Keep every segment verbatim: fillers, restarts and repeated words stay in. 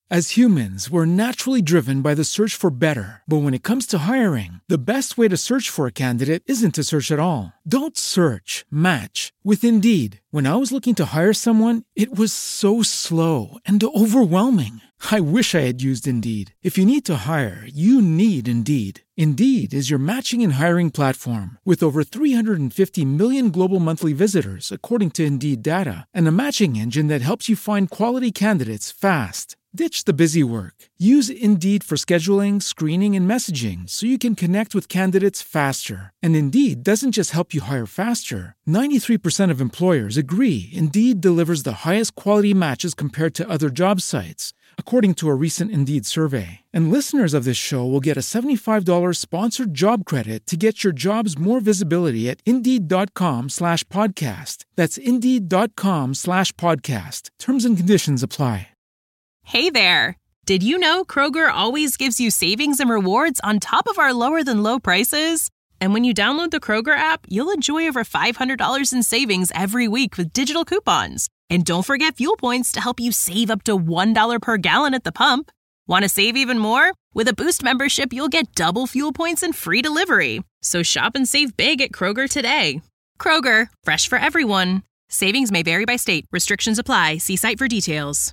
As humans, we're naturally driven by the search for better. But when it comes to hiring, the best way to search for a candidate isn't to search at all. Don't search, match with Indeed. When I was looking to hire someone, it was so slow and overwhelming. I wish I had used Indeed. If you need to hire, you need Indeed. Indeed is your matching and hiring platform with over three hundred fifty million global monthly visitors, according to Indeed data, and a matching engine that helps you find quality candidates fast. Ditch the busy work. Use Indeed for scheduling, screening, and messaging so you can connect with candidates faster. And Indeed doesn't just help you hire faster. ninety-three percent of employers agree Indeed delivers the highest quality matches compared to other job sites, according to a recent Indeed survey. And listeners of this show will get a seventy-five dollars sponsored job credit to get your jobs more visibility at Indeed.com slash podcast. That's Indeed.com slash podcast. Terms and conditions apply. Hey there! Did you know Kroger always gives you savings and rewards on top of our lower-than-low prices? And when you download the Kroger app, you'll enjoy over five hundred dollars in savings every week with digital coupons. And don't forget fuel points to help you save up to one dollar per gallon at the pump. Want to save even more? With a Boost membership, you'll get double fuel points and free delivery. So shop and save big at Kroger today. Kroger, fresh for everyone. Savings may vary by state. Restrictions apply. See site for details.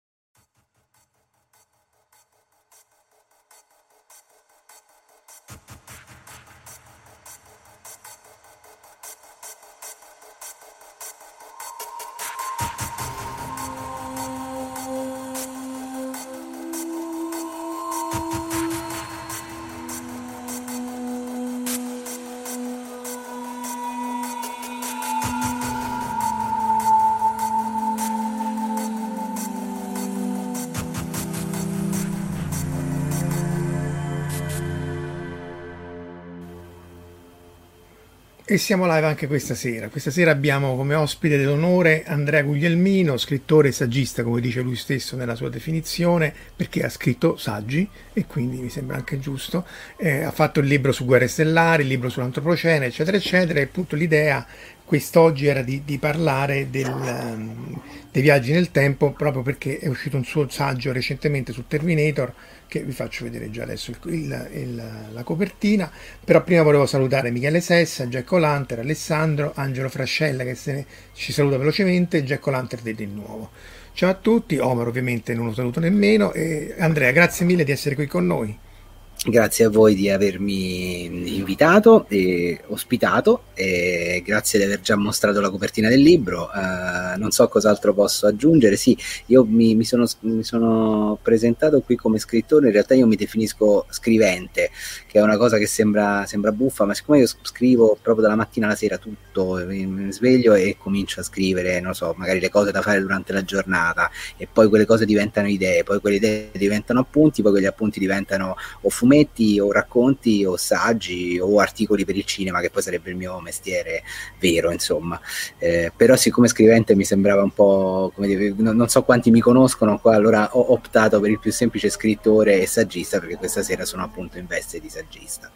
E siamo live anche questa sera. Questa sera abbiamo come ospite dell'onore Andrea Guglielmino, scrittore e saggista, come dice lui stesso nella sua definizione, perché ha scritto saggi e quindi mi sembra anche giusto. Eh, ha fatto il libro su Guerre Stellari, il libro sull'antropocene, eccetera, eccetera. E appunto l'idea quest'oggi era di, di parlare del, um, dei viaggi nel tempo, proprio perché è uscito un suo saggio recentemente su Terminator, che vi faccio vedere già adesso il, il, il, la copertina. Però prima volevo salutare Michele Sessa, Jack O'Lantern, Alessandro, Angelo Frascella che se ne, ci saluta velocemente, Jack O'Lantern del Nuovo. Ciao a tutti, Omar ovviamente non lo saluto nemmeno, e Andrea, grazie mille di essere qui con noi. Grazie a voi di avermi invitato e ospitato, e grazie di aver già mostrato la copertina del libro. Uh, non so cos'altro posso aggiungere. Sì, io mi, mi, sono, mi sono presentato qui come scrittore. In realtà io mi definisco scrivente, che è una cosa che sembra, sembra buffa, ma siccome io scrivo proprio dalla mattina alla sera tutto, mi sveglio e comincio a scrivere, non so, magari le cose da fare durante la giornata, e poi quelle cose diventano idee, poi quelle idee diventano appunti, poi quegli appunti diventano o fumetti o racconti o saggi o articoli per il cinema, che poi sarebbe il mio mestiere vero, insomma. Eh, però siccome scrivente mi sembrava un po', come dire, non, non so quanti mi conoscono qua, allora ho optato per il più semplice scrittore e saggista, perché questa sera sono appunto in veste di saggista.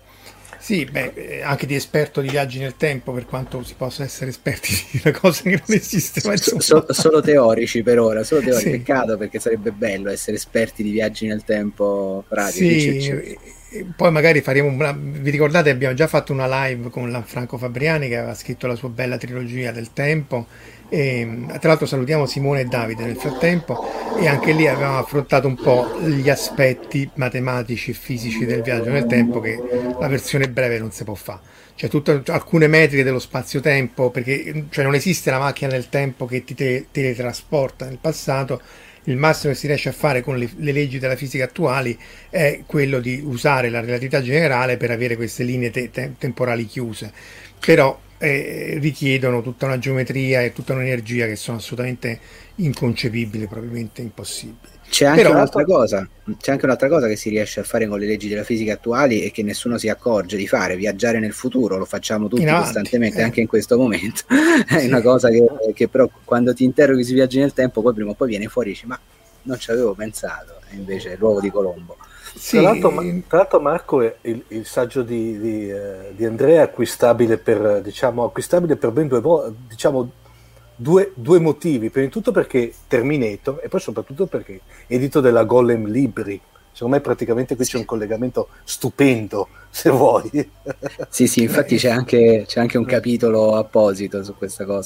Sì, beh, anche di esperto di viaggi nel tempo, per quanto si possa essere esperti di una cosa che non esiste. Ma so, so, solo teorici per ora, solo teorici. Sì. Peccato, perché sarebbe bello essere esperti di viaggi nel tempo pratici. Sì, poi magari faremo una, vi ricordate, abbiamo già fatto una live con Lanfranco Fabriani che aveva scritto la sua bella trilogia del tempo. E, tra l'altro salutiamo Simone e Davide nel frattempo, e anche lì avevamo affrontato un po' gli aspetti matematici e fisici del viaggio nel tempo, che la versione breve non si può fare, cioè tutte alcune metriche dello spazio-tempo, perché cioè non esiste la macchina del tempo che ti te- teletrasporta nel passato. Il massimo che si riesce a fare con le, le leggi della fisica attuali è quello di usare la relatività generale per avere queste linee te- te- temporali chiuse, però Eh, richiedono tutta una geometria e tutta un'energia che sono assolutamente inconcepibili, probabilmente impossibili. C'è anche, Però, un'altra cosa, c'è anche un'altra cosa che si riesce a fare con le leggi della fisica attuali e che nessuno si accorge di fare: viaggiare nel futuro. Lo facciamo tutti avanti, costantemente, eh. anche in questo momento. È Sì. una cosa che, che però quando ti interroghi sui viaggi nel tempo, poi prima o poi viene fuori e dici: ma non ci avevo pensato, e invece è l'uovo di Colombo. Sì. Tra l'altro, tra l'altro Marco, è il, il saggio di, di, eh, di Andrea è acquistabile per, diciamo, acquistabile per ben due volte, diciamo due, due motivi. Prima di tutto perché Terminator, e poi soprattutto perché edito della Golem Libri. Secondo me praticamente qui c'è un collegamento stupendo, se vuoi. Sì, sì, infatti c'è anche, c'è anche un capitolo apposito su questa cosa.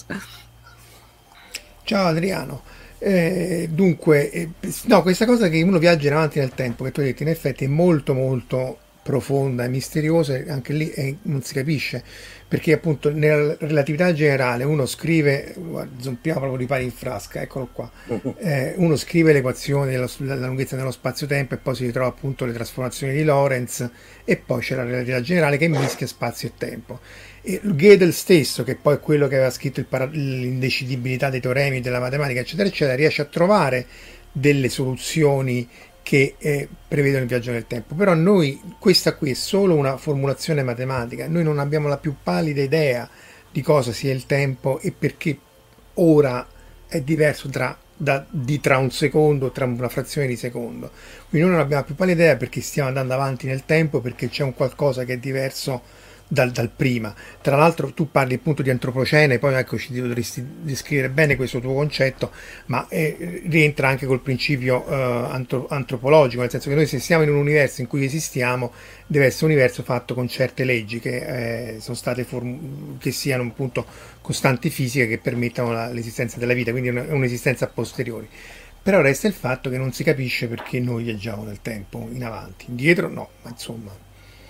Ciao Adriano. Eh, dunque, eh, no, questa cosa che uno viaggia in avanti nel tempo, che tu hai detto, in effetti è molto molto profonda e misteriosa, e anche lì eh, non si capisce, perché appunto nella relatività generale uno scrive, guarda, zompiamo proprio di pari in frasca, eccolo qua, eh, uno scrive l'equazione della, della lunghezza dello spazio-tempo e poi si ritrova appunto le trasformazioni di Lorentz, e poi c'è la relatività generale che mischia spazio e tempo. E Gödel stesso, che poi è quello che aveva scritto il para- l'indecidibilità dei teoremi della matematica, eccetera, eccetera, riesce a trovare delle soluzioni che eh, prevedono il viaggio nel tempo. Però noi, questa qui è solo una formulazione matematica, noi non abbiamo la più pallida idea di cosa sia il tempo e perché ora è diverso tra, da, di tra un secondo, tra una frazione di secondo. Quindi noi non abbiamo la più pallida idea perché stiamo andando avanti nel tempo, perché c'è un qualcosa che è diverso Dal, dal prima. Tra l'altro tu parli appunto di antropocene, poi ecco ci dovresti descrivere bene questo tuo concetto, ma eh, rientra anche col principio eh, antro- antropologico, nel senso che noi, se siamo in un universo in cui esistiamo, deve essere un universo fatto con certe leggi che eh, sono state form- che siano appunto costanti fisiche che permettano la, l'esistenza della vita, quindi è un'esistenza a posteriori. Però resta il fatto che non si capisce perché noi viaggiamo nel tempo in avanti, indietro no, ma insomma.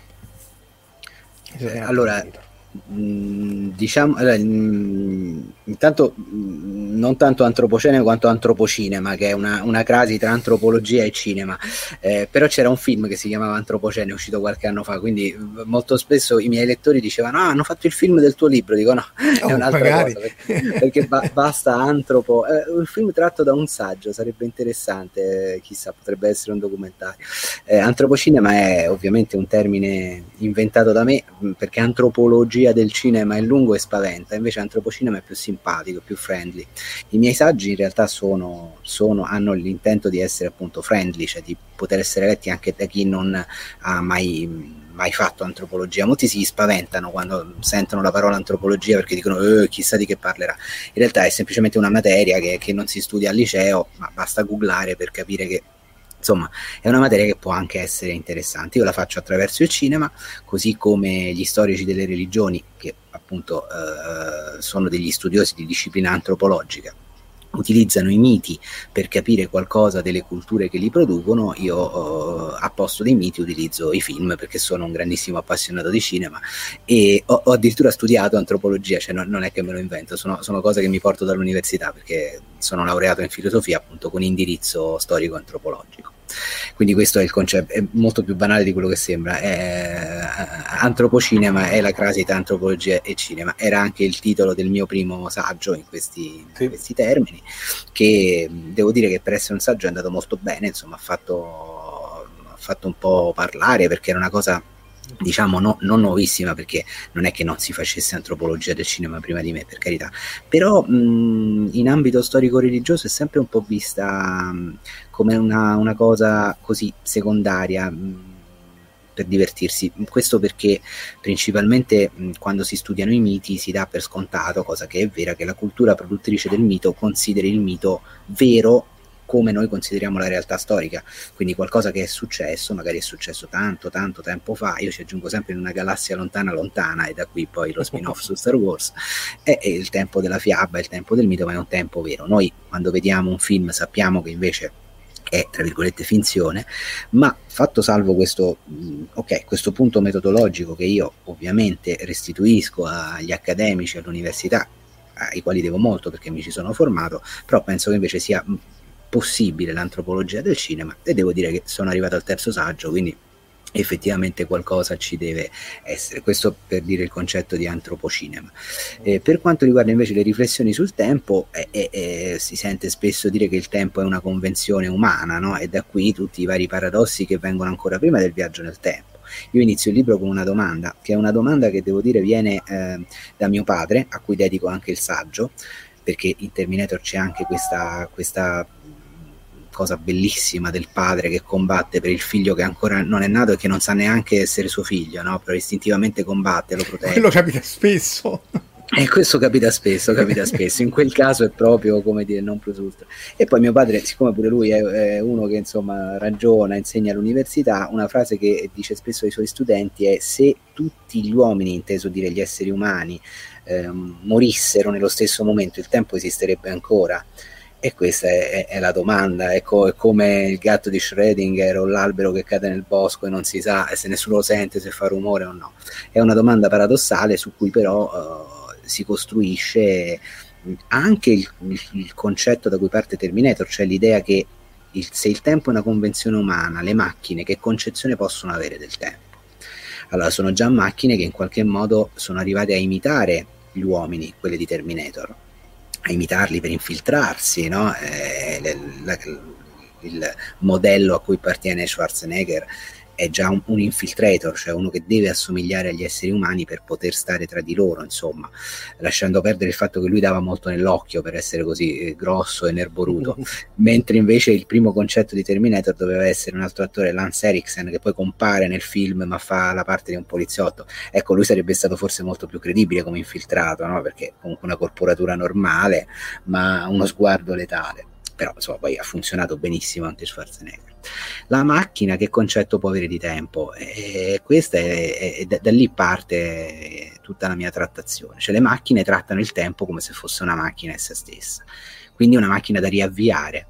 Eh, allora, mh, diciamo, allora, mh, intanto mh, non tanto antropocene quanto antropocinema, che è una, una crasi tra antropologia e cinema, eh, però c'era un film che si chiamava Antropocene, uscito qualche anno fa, quindi molto spesso i miei lettori dicevano: ah, hanno fatto il film del tuo libro. Dico no, oh, è un'altra magari. cosa, perché, perché ba- basta antropo, eh, un film tratto da un saggio, sarebbe interessante, eh, chissà, potrebbe essere un documentario. eh, Antropocinema è ovviamente un termine inventato da me, perché antropologia del cinema è lungo e spaventa, invece antropocinema è più simpatico, più friendly. I miei saggi in realtà sono, sono, hanno l'intento di essere appunto friendly, cioè di poter essere letti anche da chi non ha mai mai fatto antropologia. Molti si spaventano quando sentono la parola antropologia perché dicono eh, chissà di che parlerà. In realtà è semplicemente una materia che, che non si studia al liceo, ma basta googlare per capire che insomma è una materia che può anche essere interessante. Io la faccio attraverso il cinema, così come gli storici delle religioni, che appunto eh, sono degli studiosi di disciplina antropologica, utilizzano i miti per capire qualcosa delle culture che li producono. Io eh, a posto dei miti utilizzo i film, perché sono un grandissimo appassionato di cinema e ho, ho addirittura studiato antropologia, cioè non, non è che me lo invento, sono, sono cose che mi porto dall'università, perché sono laureato in filosofia appunto con indirizzo storico antropologico. Quindi questo è il concetto, è molto più banale di quello che sembra. È, antropocinema è la crasi tra antropologia e cinema. Era anche il titolo del mio primo saggio in questi, sì. in questi termini, che devo dire che per essere un saggio è andato molto bene, insomma ha fatto, ha fatto un po' parlare, perché era una cosa diciamo no, non nuovissima, perché non è che non si facesse antropologia del cinema prima di me, per carità, però mh, in ambito storico-religioso è sempre un po' vista mh, come una, una cosa così secondaria, mh, per divertirsi. Questo perché principalmente mh, quando si studiano i miti si dà per scontato, cosa che è vera, che la cultura produttrice del mito consideri il mito vero come noi consideriamo la realtà storica, quindi qualcosa che è successo, magari è successo tanto tanto tempo fa, io ci aggiungo sempre in una galassia lontana lontana, e da qui poi lo spin-off su Star Wars, è, è il tempo della fiaba, è il tempo del mito, ma è un tempo vero. Noi quando vediamo un film sappiamo che invece è tra virgolette finzione, ma fatto salvo questo, ok, questo punto metodologico che io ovviamente restituisco agli accademici, all'università, ai quali devo molto perché mi ci sono formato, però penso che invece sia possibile l'antropologia del cinema, e devo dire che sono arrivato al terzo saggio, quindi effettivamente qualcosa ci deve essere. Questo per dire il concetto di antropocinema. Eh, per quanto riguarda invece le riflessioni sul tempo, eh, eh, eh, si sente spesso dire che il tempo è una convenzione umana, no? E da qui tutti i vari paradossi che vengono ancora prima del viaggio nel tempo. Io inizio il libro con una domanda, che è una domanda che devo dire viene eh, da mio padre, a cui dedico anche il saggio, perché in Terminator c'è anche questa, questa cosa bellissima del padre che combatte per il figlio che ancora non è nato e che non sa neanche essere suo figlio, no? Però istintivamente combatte, lo protegge. Quello capita spesso. E questo capita spesso, capita spesso, in quel caso è proprio, come dire, non plus ultra. E poi mio padre, siccome pure lui è, è uno che insomma ragiona, insegna all'università, una frase che dice spesso ai suoi studenti è: se tutti gli uomini, inteso dire gli esseri umani, eh, morissero nello stesso momento, il tempo esisterebbe ancora? E questa è, è, è la domanda, è, co- è come il gatto di Schrödinger o l'albero che cade nel bosco e non si sa se nessuno lo sente, se fa rumore o no. È una domanda paradossale su cui però... Uh, si costruisce anche il, il, il concetto da cui parte Terminator, cioè l'idea che il, se il tempo è una convenzione umana, le macchine che concezione possono avere del tempo? Allora sono già macchine che in qualche modo sono arrivate a imitare gli uomini, quelle di Terminator, a imitarli per infiltrarsi, no? Eh, la, il modello a cui appartiene Schwarzenegger è già un, un infiltrator, cioè uno che deve assomigliare agli esseri umani per poter stare tra di loro, insomma, lasciando perdere il fatto che lui dava molto nell'occhio per essere così eh, grosso e nerboruto, mentre invece il primo concetto di Terminator doveva essere un altro attore, Lance Henriksen, che poi compare nel film ma fa la parte di un poliziotto. Ecco, lui sarebbe stato forse molto più credibile come infiltrato, no? Perché comunque una corporatura normale ma uno sguardo letale. Però insomma poi ha funzionato benissimo anche Schwarzenegger. La macchina che concetto può avere di tempo? E questa è, è, è da, da lì parte tutta la mia trattazione, cioè le macchine trattano il tempo come se fosse una macchina essa stessa, quindi una macchina da riavviare.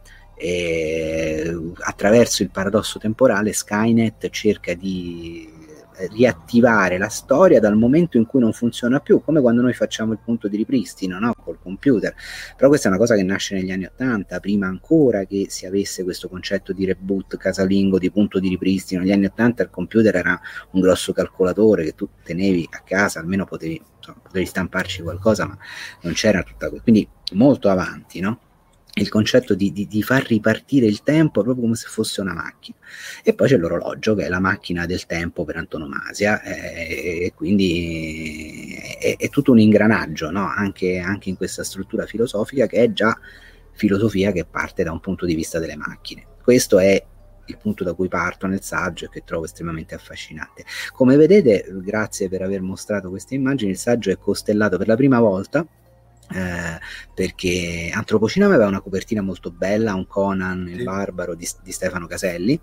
E attraverso il paradosso temporale Skynet cerca di riattivare la storia dal momento in cui non funziona più, come quando noi facciamo il punto di ripristino, no? Col computer. Però questa è una cosa che nasce negli anni ottanta, prima ancora che si avesse questo concetto di reboot casalingo, di punto di ripristino. Negli anni ottanta il computer era un grosso calcolatore che tu tenevi a casa, almeno potevi, insomma, potevi stamparci qualcosa, ma non c'era tutta questa, quindi molto avanti, no? Il concetto di, di, di far ripartire il tempo proprio come se fosse una macchina. E poi c'è l'orologio, che è la macchina del tempo per antonomasia, e, e quindi è, è tutto un ingranaggio, no? anche, anche in questa struttura filosofica, che è già filosofia che parte da un punto di vista delle macchine. Questo è il punto da cui parto nel saggio e che trovo estremamente affascinante. Come vedete, grazie per aver mostrato queste immagini, il saggio è costellato per la prima volta Eh, perché Antropocinema aveva una copertina molto bella, un Conan il barbaro di, di Stefano Caselli,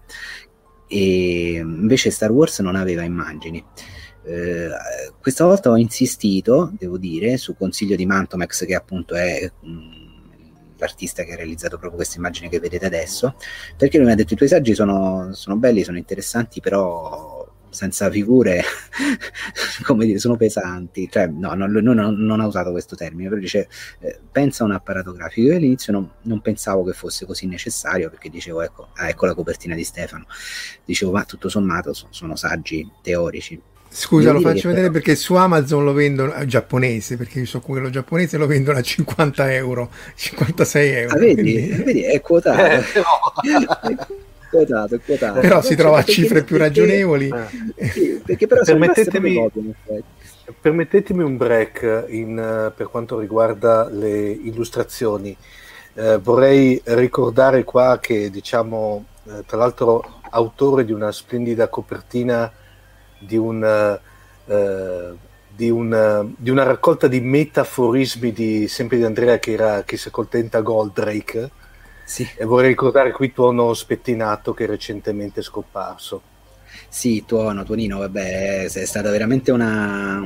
e invece Star Wars non aveva immagini. Eh, questa volta ho insistito, devo dire, su consiglio di Mantomex, che appunto è mh, l'artista che ha realizzato proprio queste immagini che vedete adesso, perché lui mi ha detto: i tuoi saggi sono, sono belli, sono interessanti, però senza figure, come dire, sono pesanti. Cioè, no, non, non, non ha usato questo termine, però dice eh, pensa a un apparato grafico. Io all'inizio non, non pensavo che fosse così necessario, perché dicevo ecco, ah, ecco la copertina di Stefano, dicevo ma tutto sommato sono, sono saggi teorici. Scusa, lo faccio vedere, però... perché su Amazon lo vendono, eh, giapponese, perché io so quello giapponese, lo vendono a cinquanta euro, cinquantasei euro. Ah, vedi, quindi... vedi, è quotato. Eh, no. Quotato, quotato. Però si trova a cifre più ragionevoli. Eh. Sì, perché però permettetemi, copie, permettetemi un break in, uh, per quanto riguarda le illustrazioni. Uh, vorrei ricordare qua che, diciamo, uh, tra l'altro autore di una splendida copertina di un uh, uh, di, un, uh, di una raccolta di metaforismi di sempre di Andrea, che era Chi si accontenta Goldrake. Sì. E vorrei ricordare qui Tuono Spettinato, che è recentemente scomparso. Sì, Tuono, Tuonino, vabbè, è stata veramente una...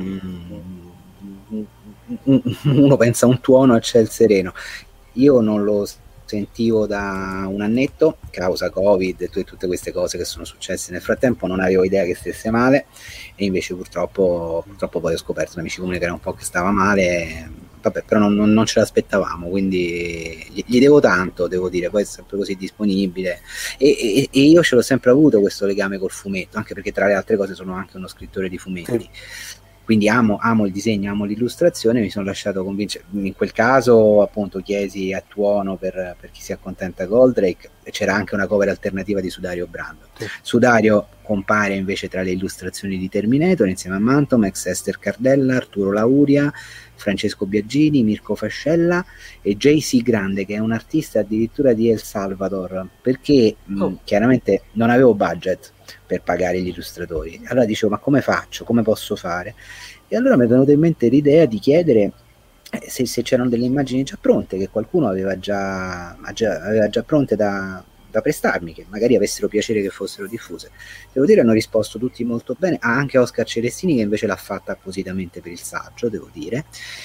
uno pensa a un tuono a ciel sereno. Io non lo sentivo da un annetto, causa Covid e tutte queste cose che sono successe nel frattempo, non avevo idea che stesse male, e invece purtroppo, purtroppo poi ho scoperto da amici comuni che era un po' che stava male. Vabbè, però non, non, non ce l'aspettavamo, quindi gli, gli devo tanto, devo dire, poi è sempre così disponibile, e, e, e io ce l'ho sempre avuto questo legame col fumetto, anche perché tra le altre cose sono anche uno scrittore di fumetti, sì. Quindi amo, amo il disegno, amo l'illustrazione, mi sono lasciato convincere. In quel caso appunto chiesi a Tuono per, per Chi si accontenta Goldrake, e c'era anche una cover alternativa di Sudario Brandon. Sì. Sudario compare invece tra le illustrazioni di Terminator insieme a Mantomex, Esther Cardella, Arturo Lauria, Francesco Biagini, Mirko Fascella e J C Grande, che è un artista addirittura di El Salvador, perché oh. mh, chiaramente non avevo budget per pagare gli illustratori. Allora dicevo, ma come faccio? Come posso fare? E allora mi è venuta in mente l'idea di chiedere eh, se, se c'erano delle immagini già pronte, che qualcuno aveva già, già, aveva già pronte da, da prestarmi, che magari avessero piacere che fossero diffuse. Devo dire, hanno risposto tutti molto bene, ah, anche Oscar Celestini, che invece l'ha fatta appositamente per il saggio, devo dire,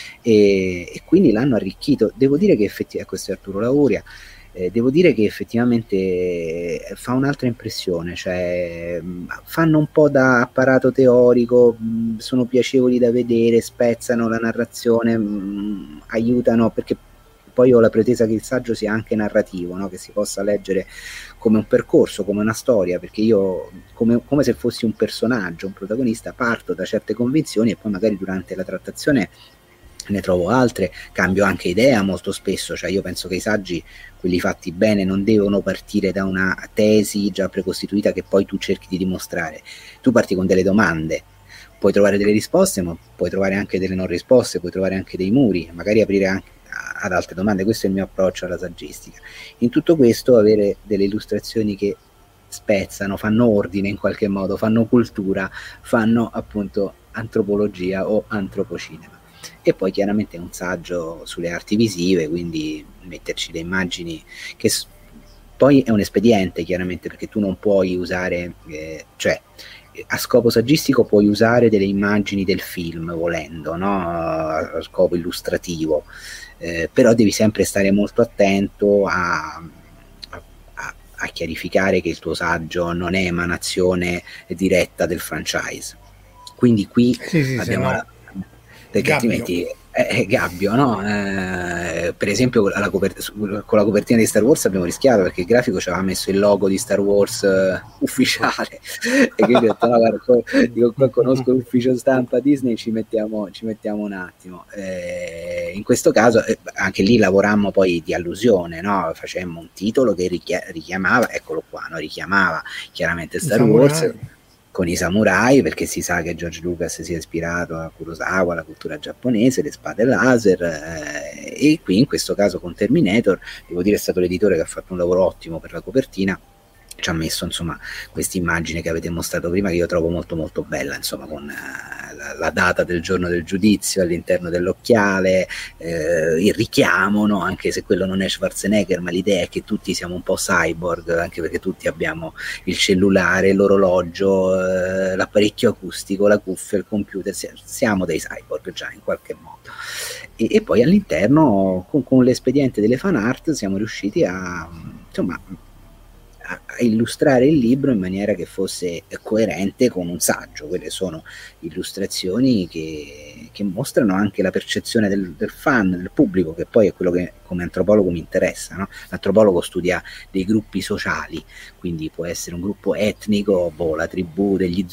e, e quindi l'hanno arricchito. Devo dire che effettivamente, questo è Arturo Lauria, Eh, devo dire che effettivamente fa un'altra impressione, cioè fanno un po' da apparato teorico, mh, sono piacevoli da vedere, spezzano la narrazione, mh, aiutano, perché poi ho la pretesa che il saggio sia anche narrativo, no? Che si possa leggere come un percorso, come una storia, perché io come, come se fossi un personaggio, un protagonista, parto da certe convinzioni e poi magari durante la trattazione ne trovo altre, cambio anche idea molto spesso, cioè io penso che i saggi, quelli fatti bene, non devono partire da una tesi già precostituita che poi tu cerchi di dimostrare. Tu parti con delle domande, puoi trovare delle risposte, ma puoi trovare anche delle non risposte, puoi trovare anche dei muri, magari aprire anche ad altre domande. Questo è il mio approccio alla saggistica. In tutto questo avere delle illustrazioni che spezzano, fanno ordine in qualche modo, fanno cultura, fanno appunto antropologia o antropocinema. E poi chiaramente è un saggio sulle arti visive, quindi metterci le immagini, che s- poi è un espediente chiaramente, perché tu non puoi usare, eh, cioè a scopo saggistico puoi usare delle immagini del film volendo, no? A scopo illustrativo, eh, però devi sempre stare molto attento a, a, a chiarificare che il tuo saggio non è emanazione diretta del franchise. Quindi qui Sì, sì, abbiamo no, la, perché gabbio. altrimenti è, è gabbio, no? Eh, per esempio con la, copert- con la copertina di Star Wars abbiamo rischiato, perché il grafico ci aveva messo il logo di Star Wars uh, ufficiale e quindi ho detto no, guarda, co- dico, qua conosco l'ufficio stampa Disney, ci mettiamo, ci mettiamo un attimo. Eh, in questo caso eh, anche lì lavorammo poi di allusione, no? Facemmo un titolo che richia- richiamava, eccolo qua, no? Richiamava chiaramente Star Wars con i samurai, perché si sa che George Lucas si è ispirato a Kurosawa, la cultura giapponese, le spade laser, eh, e qui in questo caso con Terminator, devo dire è stato l'editore che ha fatto un lavoro ottimo per la copertina, ci ha messo insomma questa immagine che avete mostrato prima, che io trovo molto molto bella, insomma con uh, la, la data del giorno del giudizio all'interno dell'occhiale, eh, il richiamo, no? Anche se quello non è Schwarzenegger, ma l'idea è che tutti siamo un po' cyborg, anche perché tutti abbiamo il cellulare, l'orologio, eh, l'apparecchio acustico, la cuffia, il computer, siamo dei cyborg già in qualche modo. E, e poi all'interno con, con l'espediente delle fan art siamo riusciti a insomma a illustrare il libro in maniera che fosse coerente con un saggio. Quelle sono illustrazioni che, che mostrano anche la percezione del, del fan, del pubblico, che poi è quello che come antropologo mi interessa, no? L'antropologo studia dei gruppi sociali, quindi può essere un gruppo etnico, boh, la tribù degli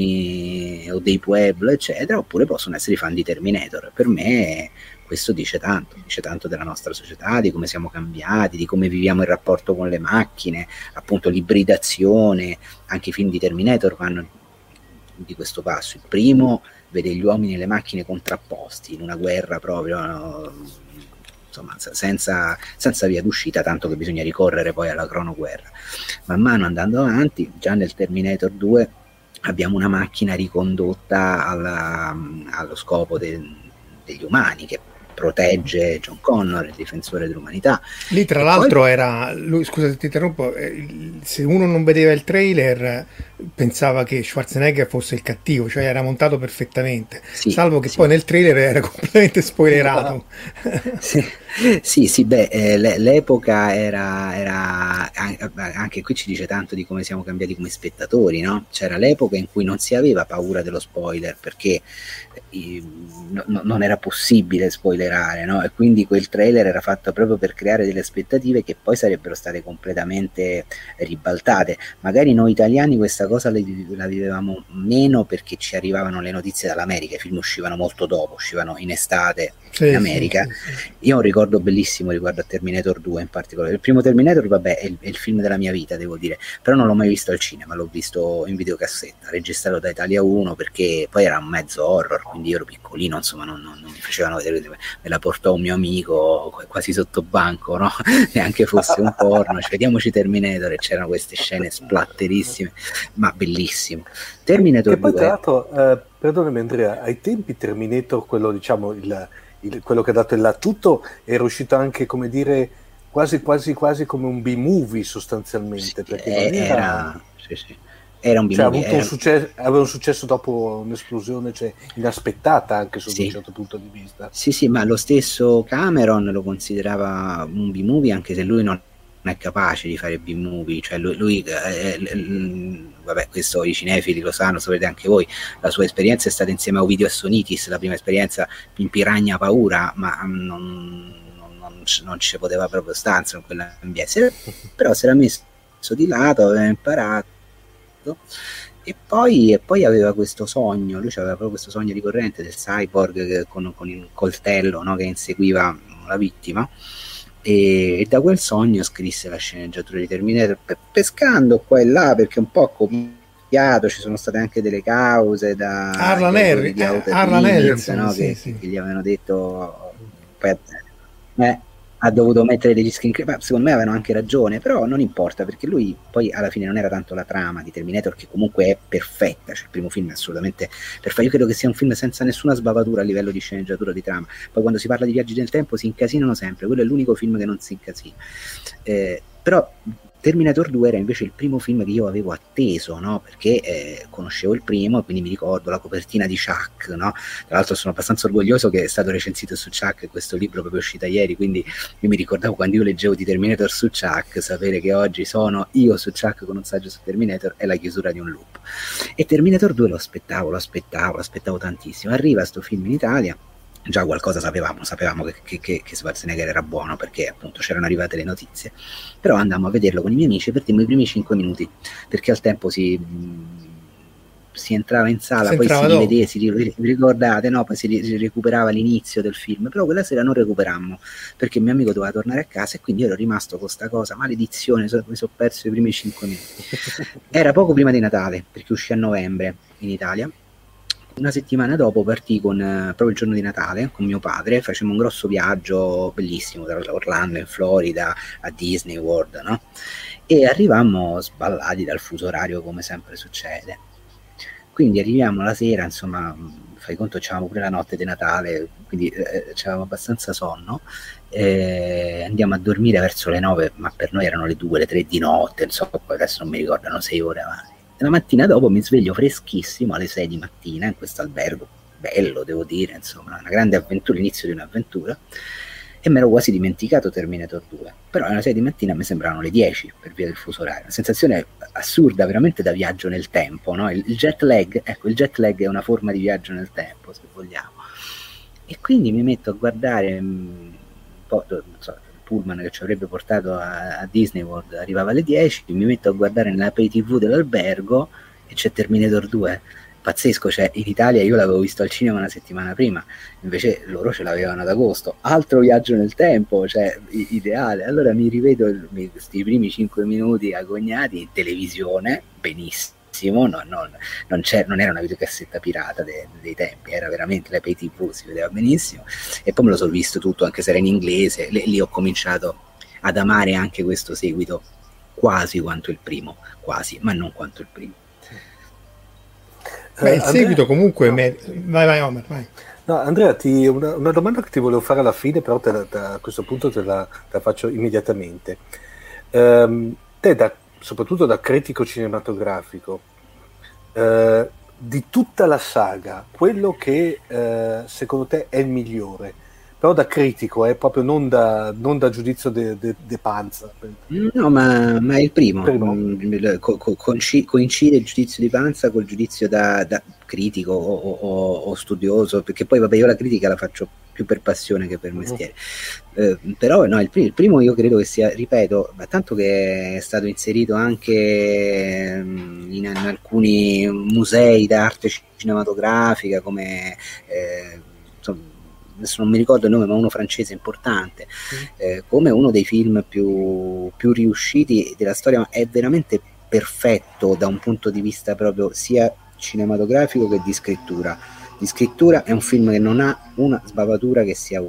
Zuni o dei Pueblo eccetera, oppure possono essere i fan di Terminator. Per me questo dice tanto, dice tanto della nostra società, di come siamo cambiati, di come viviamo il rapporto con le macchine, appunto l'ibridazione. Anche i film di Terminator vanno di questo passo. Il primo vede gli uomini e le macchine contrapposti in una guerra proprio, no? Insomma, senza, senza via d'uscita, tanto che bisogna ricorrere poi alla cronoguerra. Man mano andando avanti, già nel Terminator due abbiamo una macchina ricondotta alla, allo scopo de, degli umani, che protegge John Connor, il difensore dell'umanità. Lì tra e l'altro poi... era lui, scusa se ti interrompo, se uno non vedeva il trailer pensava che Schwarzenegger fosse il cattivo, cioè era montato perfettamente, sì, salvo che sì. Poi nel trailer era completamente spoilerato. sì, sì, sì, beh, eh, l'epoca era, era anche qui ci dice tanto di come siamo cambiati come spettatori, no? C'era l'epoca in cui non si aveva paura dello spoiler, perché eh, no, non era possibile spoilerare, no? E quindi quel trailer era fatto proprio per creare delle aspettative che poi sarebbero state completamente ribaltate. Magari noi italiani questa cosa la vivevamo meno perché ci arrivavano le notizie dall'America, i film uscivano molto dopo, uscivano in estate sì, in America. Sì, sì, sì. Io ho un ricordo bellissimo riguardo a Terminator due in particolare. Il primo Terminator, vabbè, è il, è il film della mia vita, devo dire, però non l'ho mai visto al cinema, l'ho visto in videocassetta, registrato da Italia uno, perché poi era un mezzo horror, quindi io ero piccolino, insomma non, non, non mi facevano vedere, me la portò un mio amico quasi sotto banco, no? Neanche fosse un porno, cioè, vediamoci Terminator, e c'erano queste scene splatterissime, ma bellissimo. Terminator e poi due, tra l'altro eh, Perdonami Andrea, ai tempi Terminator, quello diciamo il, il, quello che ha dato il là tutto, era uscito anche, come dire, quasi quasi quasi come un B-movie sostanzialmente, sì, perché era, non era... era, sì, sì. Era un B-movie, cioè, ha avuto era... un successo, aveva un successo dopo un'esplosione, cioè, inaspettata anche sotto sì. un certo punto di vista. Sì, sì, ma lo stesso Cameron lo considerava un B-movie, anche se lui non è capace di fare B-movie, cioè lui, lui eh, eh, vabbè, questo i cinefili lo sanno, sapete anche voi, la sua esperienza è stata insieme a Ovidio Assonitis, la prima esperienza in Piranha Paura, ma non, non, non ci poteva proprio stanza in quell'ambiente, però si era messo di lato, aveva imparato, e poi, e poi aveva questo sogno, lui aveva proprio questo sogno ricorrente del cyborg che, con, con il coltello, no, che inseguiva la vittima, e, e da quel sogno scrisse la sceneggiatura di Terminator, pe- pescando qua e là, perché un po' copiato, ci sono state anche delle cause da Arlan Harris, di eh, Arlan Harris, no, sì, che, sì. che gli avevano detto poi, eh, ha dovuto mettere degli screen cap, secondo me avevano anche ragione, però non importa, perché lui poi alla fine non era tanto la trama di Terminator, che comunque è perfetta, cioè il primo film è assolutamente perfetto, io credo che sia un film senza nessuna sbavatura a livello di sceneggiatura, di trama, poi quando si parla di viaggi nel tempo si incasinano sempre, quello è l'unico film che non si incasina, eh, però Terminator due era invece il primo film che io avevo atteso, no? Perché eh, conoscevo il primo e quindi mi ricordo la copertina di Chuck, no? Tra l'altro sono abbastanza orgoglioso che è stato recensito su Chuck, questo libro proprio uscito ieri, quindi io mi ricordavo quando io leggevo di Terminator su Chuck, sapere che oggi sono io su Chuck con un saggio su Terminator è la chiusura di un loop. E Terminator due lo aspettavo, lo aspettavo, lo aspettavo tantissimo. Arriva sto film in Italia, già qualcosa sapevamo, sapevamo che, che, che, che Schwarzenegger era buono perché appunto c'erano arrivate le notizie, però andammo a vederlo con i miei amici e perdimmo i primi cinque minuti, perché al tempo si, si entrava in sala, si poi si rivedeva, si ricordate, no? Poi si, si recuperava l'inizio del film, però quella sera non recuperammo, perché il mio amico doveva tornare a casa e quindi io ero rimasto con sta cosa, maledizione, so, mi sono perso i primi cinque minuti. Era poco prima di Natale, perché uscì a novembre in Italia. Una settimana dopo partì con, eh, proprio il giorno di Natale con mio padre, facemmo un grosso viaggio bellissimo da Orlando in Florida a Disney World, no? E arrivammo sballati dal fuso orario come sempre succede, quindi arriviamo la sera, insomma fai conto c'avevamo pure la notte di Natale, quindi eh, c'avevamo abbastanza sonno, eh, andiamo a dormire verso le nove, ma per noi erano le due, le tre di notte, insomma adesso non mi ricordano, sei ore avanti. La mattina dopo mi sveglio freschissimo alle sei di mattina in questo albergo, bello devo dire, insomma una grande avventura, l'inizio di un'avventura, e mi ero quasi dimenticato Terminator due, però alle sei di mattina mi sembravano le dieci per via del fuso orario, una sensazione assurda, veramente da viaggio nel tempo, no? il, il jet lag, ecco il jet lag è una forma di viaggio nel tempo se vogliamo, e quindi mi metto a guardare un po', non so, pullman che ci avrebbe portato a, a Disney World arrivava alle dieci, mi metto a guardare nella pay tv dell'albergo e c'è Terminator due, pazzesco, cioè in Italia io l'avevo visto al cinema una settimana prima, invece loro ce l'avevano ad agosto, altro viaggio nel tempo, cioè ideale. Allora mi rivedo questi primi cinque minuti agognati in televisione, benissimo, No, no, non, c'era, non era una videocassetta pirata dei, dei tempi, era veramente la pay tv, si vedeva benissimo, e poi me lo sono visto tutto anche se era in inglese, lì, lì ho cominciato ad amare anche questo seguito quasi quanto il primo, quasi, ma non quanto il primo. Beh, il Andrea, seguito comunque no. me... vai vai Omer, vai. No, Andrea, ti, una, una domanda che ti volevo fare alla fine, però te la, te, a questo punto te la, te la faccio immediatamente. Um, te da soprattutto da critico cinematografico, eh, di tutta la saga, quello che eh, secondo te è il migliore, però da critico, eh, proprio non da, non da giudizio de, de, de panza. No, ma, ma è il primo, primo. Co, co, coincide il giudizio di panza col giudizio da, da critico o, o, o studioso, perché poi vabbè io la critica la faccio più per passione che per mestiere, uh-huh. eh, però no, il, il primo io credo che sia, ripeto, tanto che è stato inserito anche in, in alcuni musei d'arte cinematografica come eh, insomma, adesso non mi ricordo il nome, ma uno francese importante, mm. eh, come uno dei film più, più riusciti della storia, ma è veramente perfetto da un punto di vista proprio sia cinematografico che di scrittura. Di scrittura è un film che non ha una sbavatura che sia una,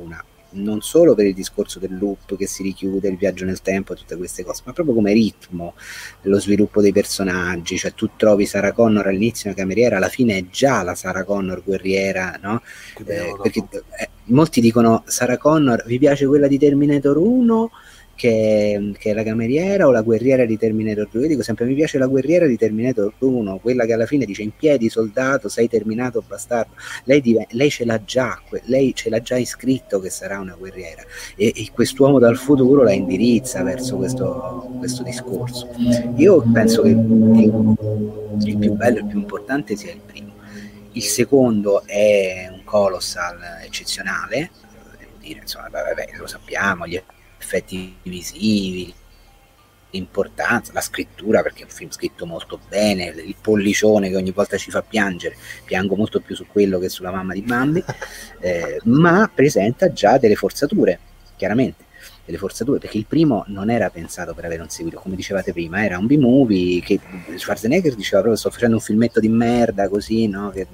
non solo per il discorso del loop che si richiude, il viaggio nel tempo, tutte queste cose, ma proprio come ritmo, lo sviluppo dei personaggi. Cioè tu trovi Sarah Connor all'inizio una cameriera, alla fine è già la Sarah Connor guerriera, no? Eh, perché eh, molti dicono Sarah Connor, vi piace quella di Terminator uno che, che è la cameriera o la guerriera di Terminator due? Io dico sempre mi piace la guerriera di Terminator uno, quella che alla fine dice in piedi soldato, sei terminato bastardo. Lei, div- lei ce l'ha già, que- lei ce l'ha già iscritto che sarà una guerriera, e, e quest'uomo dal futuro la indirizza verso questo, questo discorso. Io penso che il, il più bello e il più importante sia il primo. Il secondo è un colossal eccezionale, devo dire, insomma, vabbè, lo sappiamo, gli effetti visivi, l'importanza, la scrittura, perché è un film scritto molto bene, il pollicione che ogni volta ci fa piangere, piango molto più su quello che sulla mamma di Bambi, eh, ma presenta già delle forzature, chiaramente, delle forzature, perché il primo non era pensato per avere un seguito, come dicevate prima, era un B-movie che Schwarzenegger diceva proprio sto facendo un filmetto di merda così, no? Che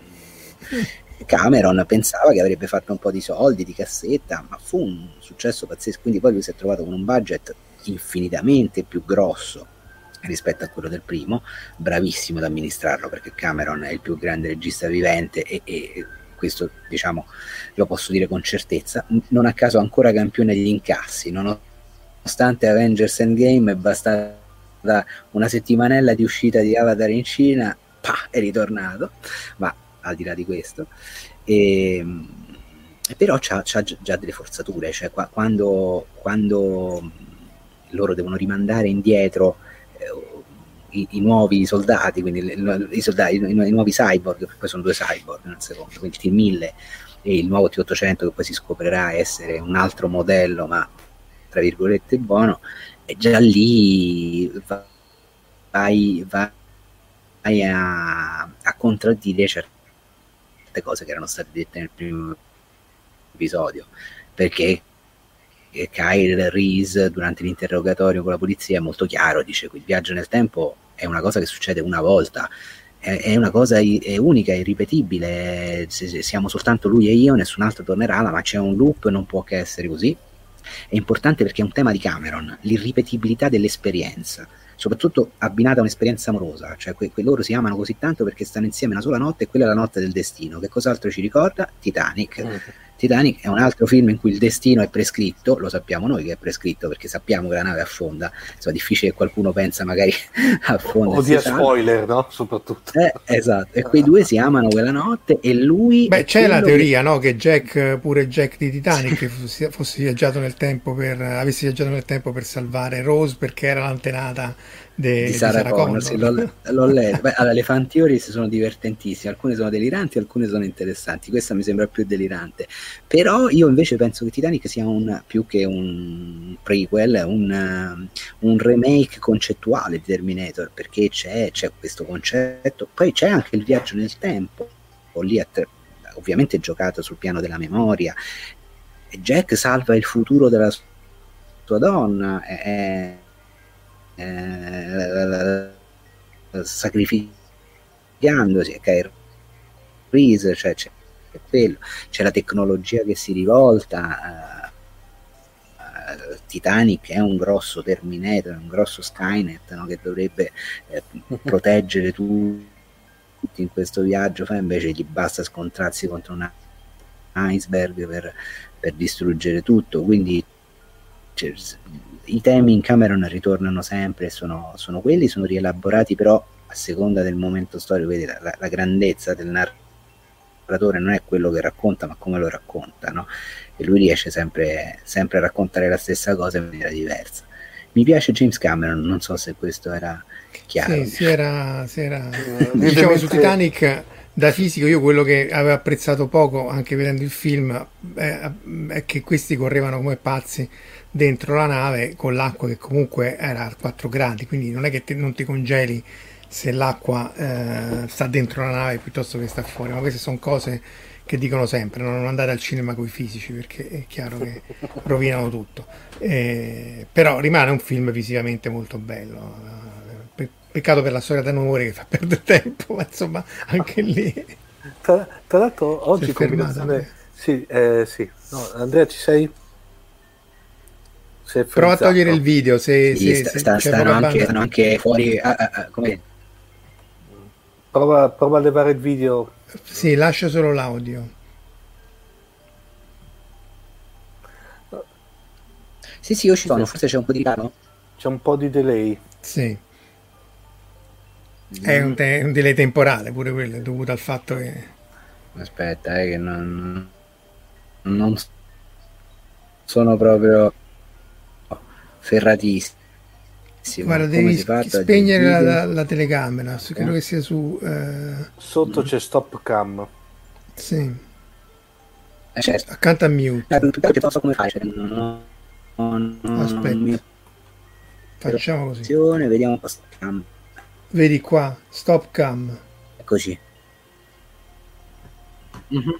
Cameron pensava che avrebbe fatto un po' di soldi, di cassetta, ma fu un successo pazzesco, quindi poi lui si è trovato con un budget infinitamente più grosso rispetto a quello del primo, bravissimo ad amministrarlo, perché Cameron è il più grande regista vivente e, e questo diciamo lo posso dire con certezza, non a caso ancora campione di incassi, nonostante Avengers Endgame è bastata una settimanella di uscita di Avatar in Cina, pah, è ritornato, ma al di là di questo, e, però c'ha, c'ha già delle forzature, cioè qua, quando, quando loro devono rimandare indietro eh, i, i nuovi soldati, quindi le, i, soldati, i, i nuovi cyborg, poi sono due cyborg nel secondo, quindi il T mille e il nuovo T ottocento che poi si scoprirà essere un altro modello, ma tra virgolette buono, e già lì vai, vai a, a contraddire certe cose che erano state dette nel primo episodio, perché Kyle Reese durante l'interrogatorio con la polizia è molto chiaro, dice che il viaggio nel tempo è una cosa che succede una volta, è, è una cosa è unica, irripetibile, se, se siamo soltanto lui e io, nessun altro tornerà, ma c'è un loop, non può che essere così. È importante perché è un tema di Cameron, l'irripetibilità dell'esperienza, soprattutto abbinata a un'esperienza amorosa, cioè que- que- loro si amano così tanto perché stanno insieme una sola notte e quella è la notte del destino. Che cos'altro ci ricorda? Titanic. Mm. Titanic è un altro film in cui il destino è prescritto, lo sappiamo noi che è prescritto perché sappiamo che la nave affonda, insomma è difficile che qualcuno pensa magari affonda. O dia spoiler, no? Soprattutto. Eh, esatto, e quei due si amano quella notte e lui... Beh, c'è la teoria, che... no? Che Jack, pure Jack di Titanic, fosse, fosse viaggiato nel tempo per, avesse viaggiato nel tempo per salvare Rose perché era l'antenata de, di Sarah, Sarah Connor. Sì, l'ho, l'ho letto. Beh, allora, le fan theories sono divertentissime, alcune sono deliranti, alcune sono interessanti, questa mi sembra più delirante. Però io invece penso che Titanic sia un, più che un prequel, un, un remake concettuale di Terminator, perché c'è, c'è questo concetto, poi c'è anche il viaggio nel tempo, lì att- ovviamente giocato sul piano della memoria, e Jack salva il futuro della sua donna, è, è, è, è, sacrificandosi, Kyle Reese, cioè c'è è quello, c'è la tecnologia che si rivolta, uh, uh, Titanic è un grosso Terminator, un grosso Skynet, no? Che dovrebbe eh, proteggere tu, tutti in questo viaggio, fa invece gli basta scontrarsi contro un iceberg per, per distruggere tutto, quindi cioè, i temi in Cameron ritornano sempre, sono, sono quelli, sono rielaborati però a seconda del momento storico, vedi la, la, la grandezza del narratore non è quello che racconta ma come lo racconta, no? E lui riesce sempre, sempre a raccontare la stessa cosa in maniera diversa. Mi piace James Cameron, non so se questo era chiaro. Sì, si era, si era... diciamo su Titanic da fisico io quello che avevo apprezzato poco anche vedendo il film è, è che questi correvano come pazzi dentro la nave con l'acqua che comunque era a quattro gradi, quindi non è che te, non ti congeli se l'acqua eh, sta dentro la nave piuttosto che sta fuori, ma queste sono cose che dicono sempre, no? Non andate al cinema con i fisici perché è chiaro che rovinano tutto, eh, però rimane un film visivamente molto bello, Pe- peccato per la storia d'amore che fa perdere tempo, ma insomma anche lì tra, tra l'altro oggi combinazione, sì, eh, sì, No, Andrea, ci sei? sei Prova a togliere il video se, sì, se, sta, se sta, c'è stanno, poca anche, banda. stanno anche fuori. Ah, ah, ah, come? Prova, prova a levare il video. Sì, lascia solo l'audio. Sì, sì, io ci sono, forse c'è un po' di ritardo. C'è un po' di delay. Sì. È un, te- un delay temporale pure quello, è dovuto al fatto che... Aspetta, eh, che non, non sono proprio ferratissimo. Guarda, Come devi si fa a togliere spegnere il video? la, la telecamera, credo che sia su... eh, Sotto c'è stop cam. Sì, Eh, certo. accanto a mute. Eh, perché non so come fai. Cioè, non, non, non, Aspetta, mi- facciamo così. Vediamo un po'. Stop cam. Vedi qua, stop cam. Eccoci. Mhm.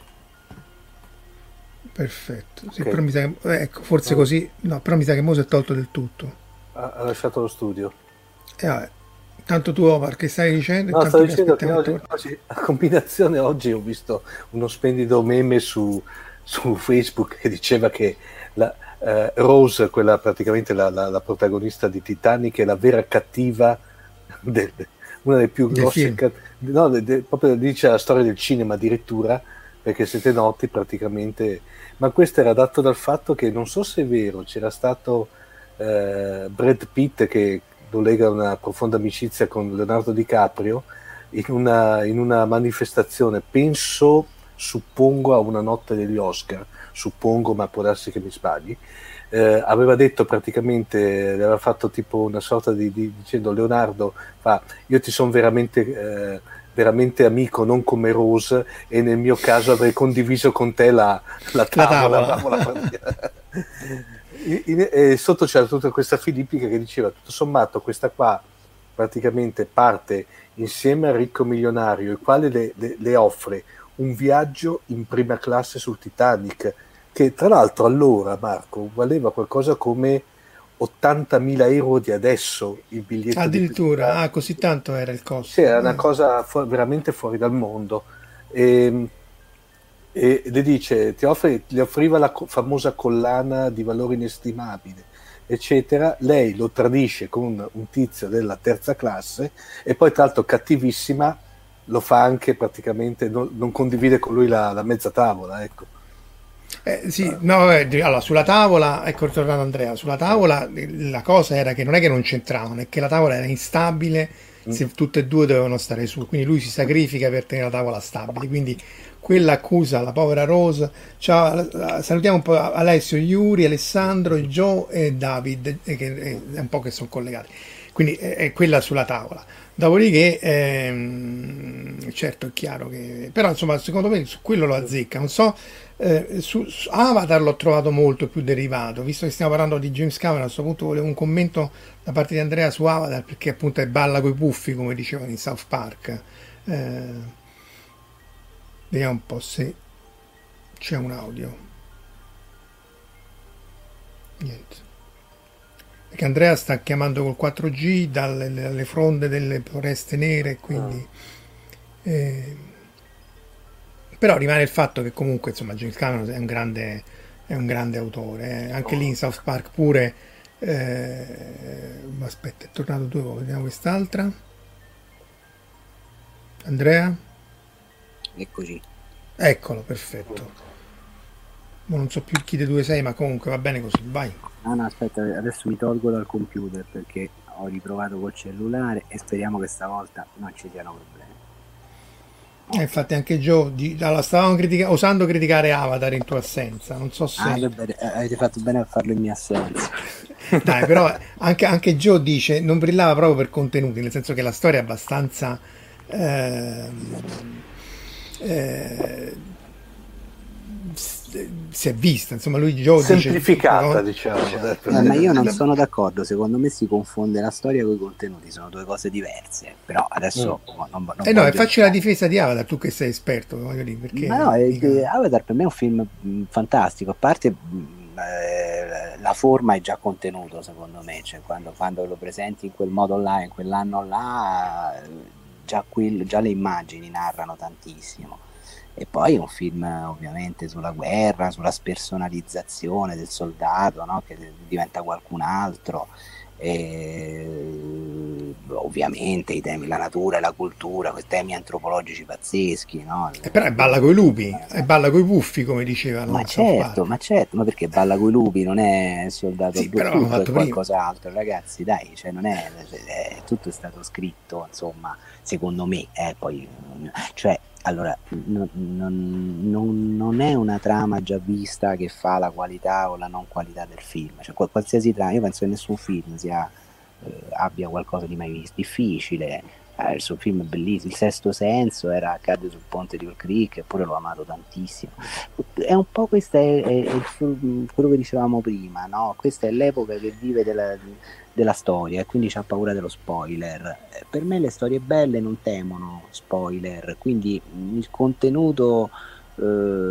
Perfetto. Sì, Ok. però mi sa che, ecco, forse così... No, però mi sa che mo si è tolto del tutto. Ha, ha lasciato lo studio. E vabbè, tanto tu Omar, che stai dicendo? No, Intanto stavo che dicendo che aspettiamo oggi, torno. oggi, a combinazione oggi ho visto uno splendido meme su, su Facebook che diceva che la, eh, Rose, quella praticamente la, la, la protagonista di Titanic, è la vera cattiva, del, una delle più Del grosse, film. cat- no, de, de, proprio dice la storia del cinema addirittura, perché siete noti praticamente, ma questo era dato dal fatto che non so se è vero, c'era stato eh, Brad Pitt che lo lega a una profonda amicizia con Leonardo DiCaprio in una, in una manifestazione, penso, suppongo a una notte degli Oscar, suppongo, ma può darsi che mi sbagli, eh, aveva detto praticamente, aveva fatto tipo una sorta di, di dicendo Leonardo, fa, io ti sono veramente eh, veramente amico, non come Rose, e nel mio caso avrei condiviso con te la, la tavola, La tavola. la tavola. In- in- e sotto c'era tutta questa filippica che diceva tutto sommato questa qua praticamente parte insieme al ricco milionario il quale le, le- le offre un viaggio in prima classe sul Titanic, che tra l'altro allora, Marco, valeva qualcosa come ottantamila euro di adesso il biglietto di Addirittura, visita. ah, così tanto era il costo. Sì, era una Eh. cosa fu- veramente fuori dal mondo. E, e le dice, ti offre, gli offriva la co- famosa collana di valore inestimabile, eccetera. Lei lo tradisce con un tizio della terza classe e poi, tra l'altro, cattivissima, lo fa anche praticamente, non, non condivide con lui la, la mezza tavola, ecco. Eh, sì, no, eh, di- allora sulla tavola, ecco, tornato Andrea, sulla tavola eh, la cosa era che non è che non c'entravano, è che la tavola era instabile se tutte e due dovevano stare su, quindi lui si sacrifica per tenere la tavola stabile, quindi quella accusa la povera Rose. Ciao, eh, salutiamo un po' Alessio, Yuri, Alessandro, Joe e David, eh, che eh, è un po' che sono collegati, quindi è, è quella sulla tavola. Dopodiché, ehm, certo, è chiaro che... Però, insomma, secondo me su quello lo azzecca. Non so, eh, su, su Avatar l'ho trovato molto più derivato. Visto che stiamo parlando di James Cameron, a questo punto volevo un commento da parte di Andrea su Avatar, perché appunto è balla coi puffi, come dicevano in South Park. Eh, vediamo un po' se c'è un audio. Niente. Perché Andrea sta chiamando col quattro G dalle, dalle fronde delle foreste nere, quindi eh, però rimane il fatto che comunque insomma James Cameron è un grande, è un grande autore, eh. Anche lì in South Park pure eh, aspetta, è tornato due volte, vediamo quest'altra. Andrea? Eccoci. Eccolo, perfetto. Ma non so più chi dei due sei, ma comunque va bene così, vai. No, no, aspetta, adesso mi tolgo dal computer perché ho riprovato col cellulare e speriamo che stavolta non ci siano problemi. Eh, infatti anche Joe, di, allora, stavamo critica- osando criticare Avatar in tua assenza, non so se... Ah, vabbè, avete fatto bene a farlo in mia assenza. Dai, però anche, anche Joe dice non brillava proprio per contenuti, nel senso che la storia è abbastanza... ehm, eh, si è vista, insomma lui Joe semplificata, dice, diciamo. Eh, ma io non sono d'accordo, secondo me si confonde la storia con i contenuti, sono due cose diverse, però adesso mm. non, non eh no, e facci la difesa di Avatar, tu che sei esperto, voglio dire, perché ma no, mica... Avatar per me è un film mh, fantastico, a parte mh, eh, la forma è già contenuto secondo me, cioè quando, quando lo presenti in quel modo là, in quell'anno là, già, quel, già le immagini narrano tantissimo. E poi un film ovviamente sulla guerra, sulla spersonalizzazione del soldato, no? Che diventa qualcun altro. E ovviamente i temi, la natura e la cultura, questi temi antropologici pazzeschi, no? E però è balla coi lupi, è balla coi puffi, come dicevano. Ma certo, ma certo, ma perché balla coi lupi non è soldato sì, blu, però tutto fatto è qualcos'altro, ragazzi, dai, cioè non è, è, tutto è stato scritto, insomma, secondo me, eh, poi, cioè, allora, non, non, non è una trama già vista che fa la qualità o la non qualità del film, cioè qualsiasi trama, io penso che nessun film sia, eh, abbia qualcosa di mai visto, difficile, eh, il suo film è bellissimo, Il Sesto Senso era Accade sul ponte di Oak Creek, eppure l'ho amato tantissimo, è un po' questo è, è, è il, quello che dicevamo prima, no? Questa è l'epoca che vive della, della storia e quindi c'ha paura dello spoiler. Per me le storie belle non temono spoiler, quindi il contenuto eh,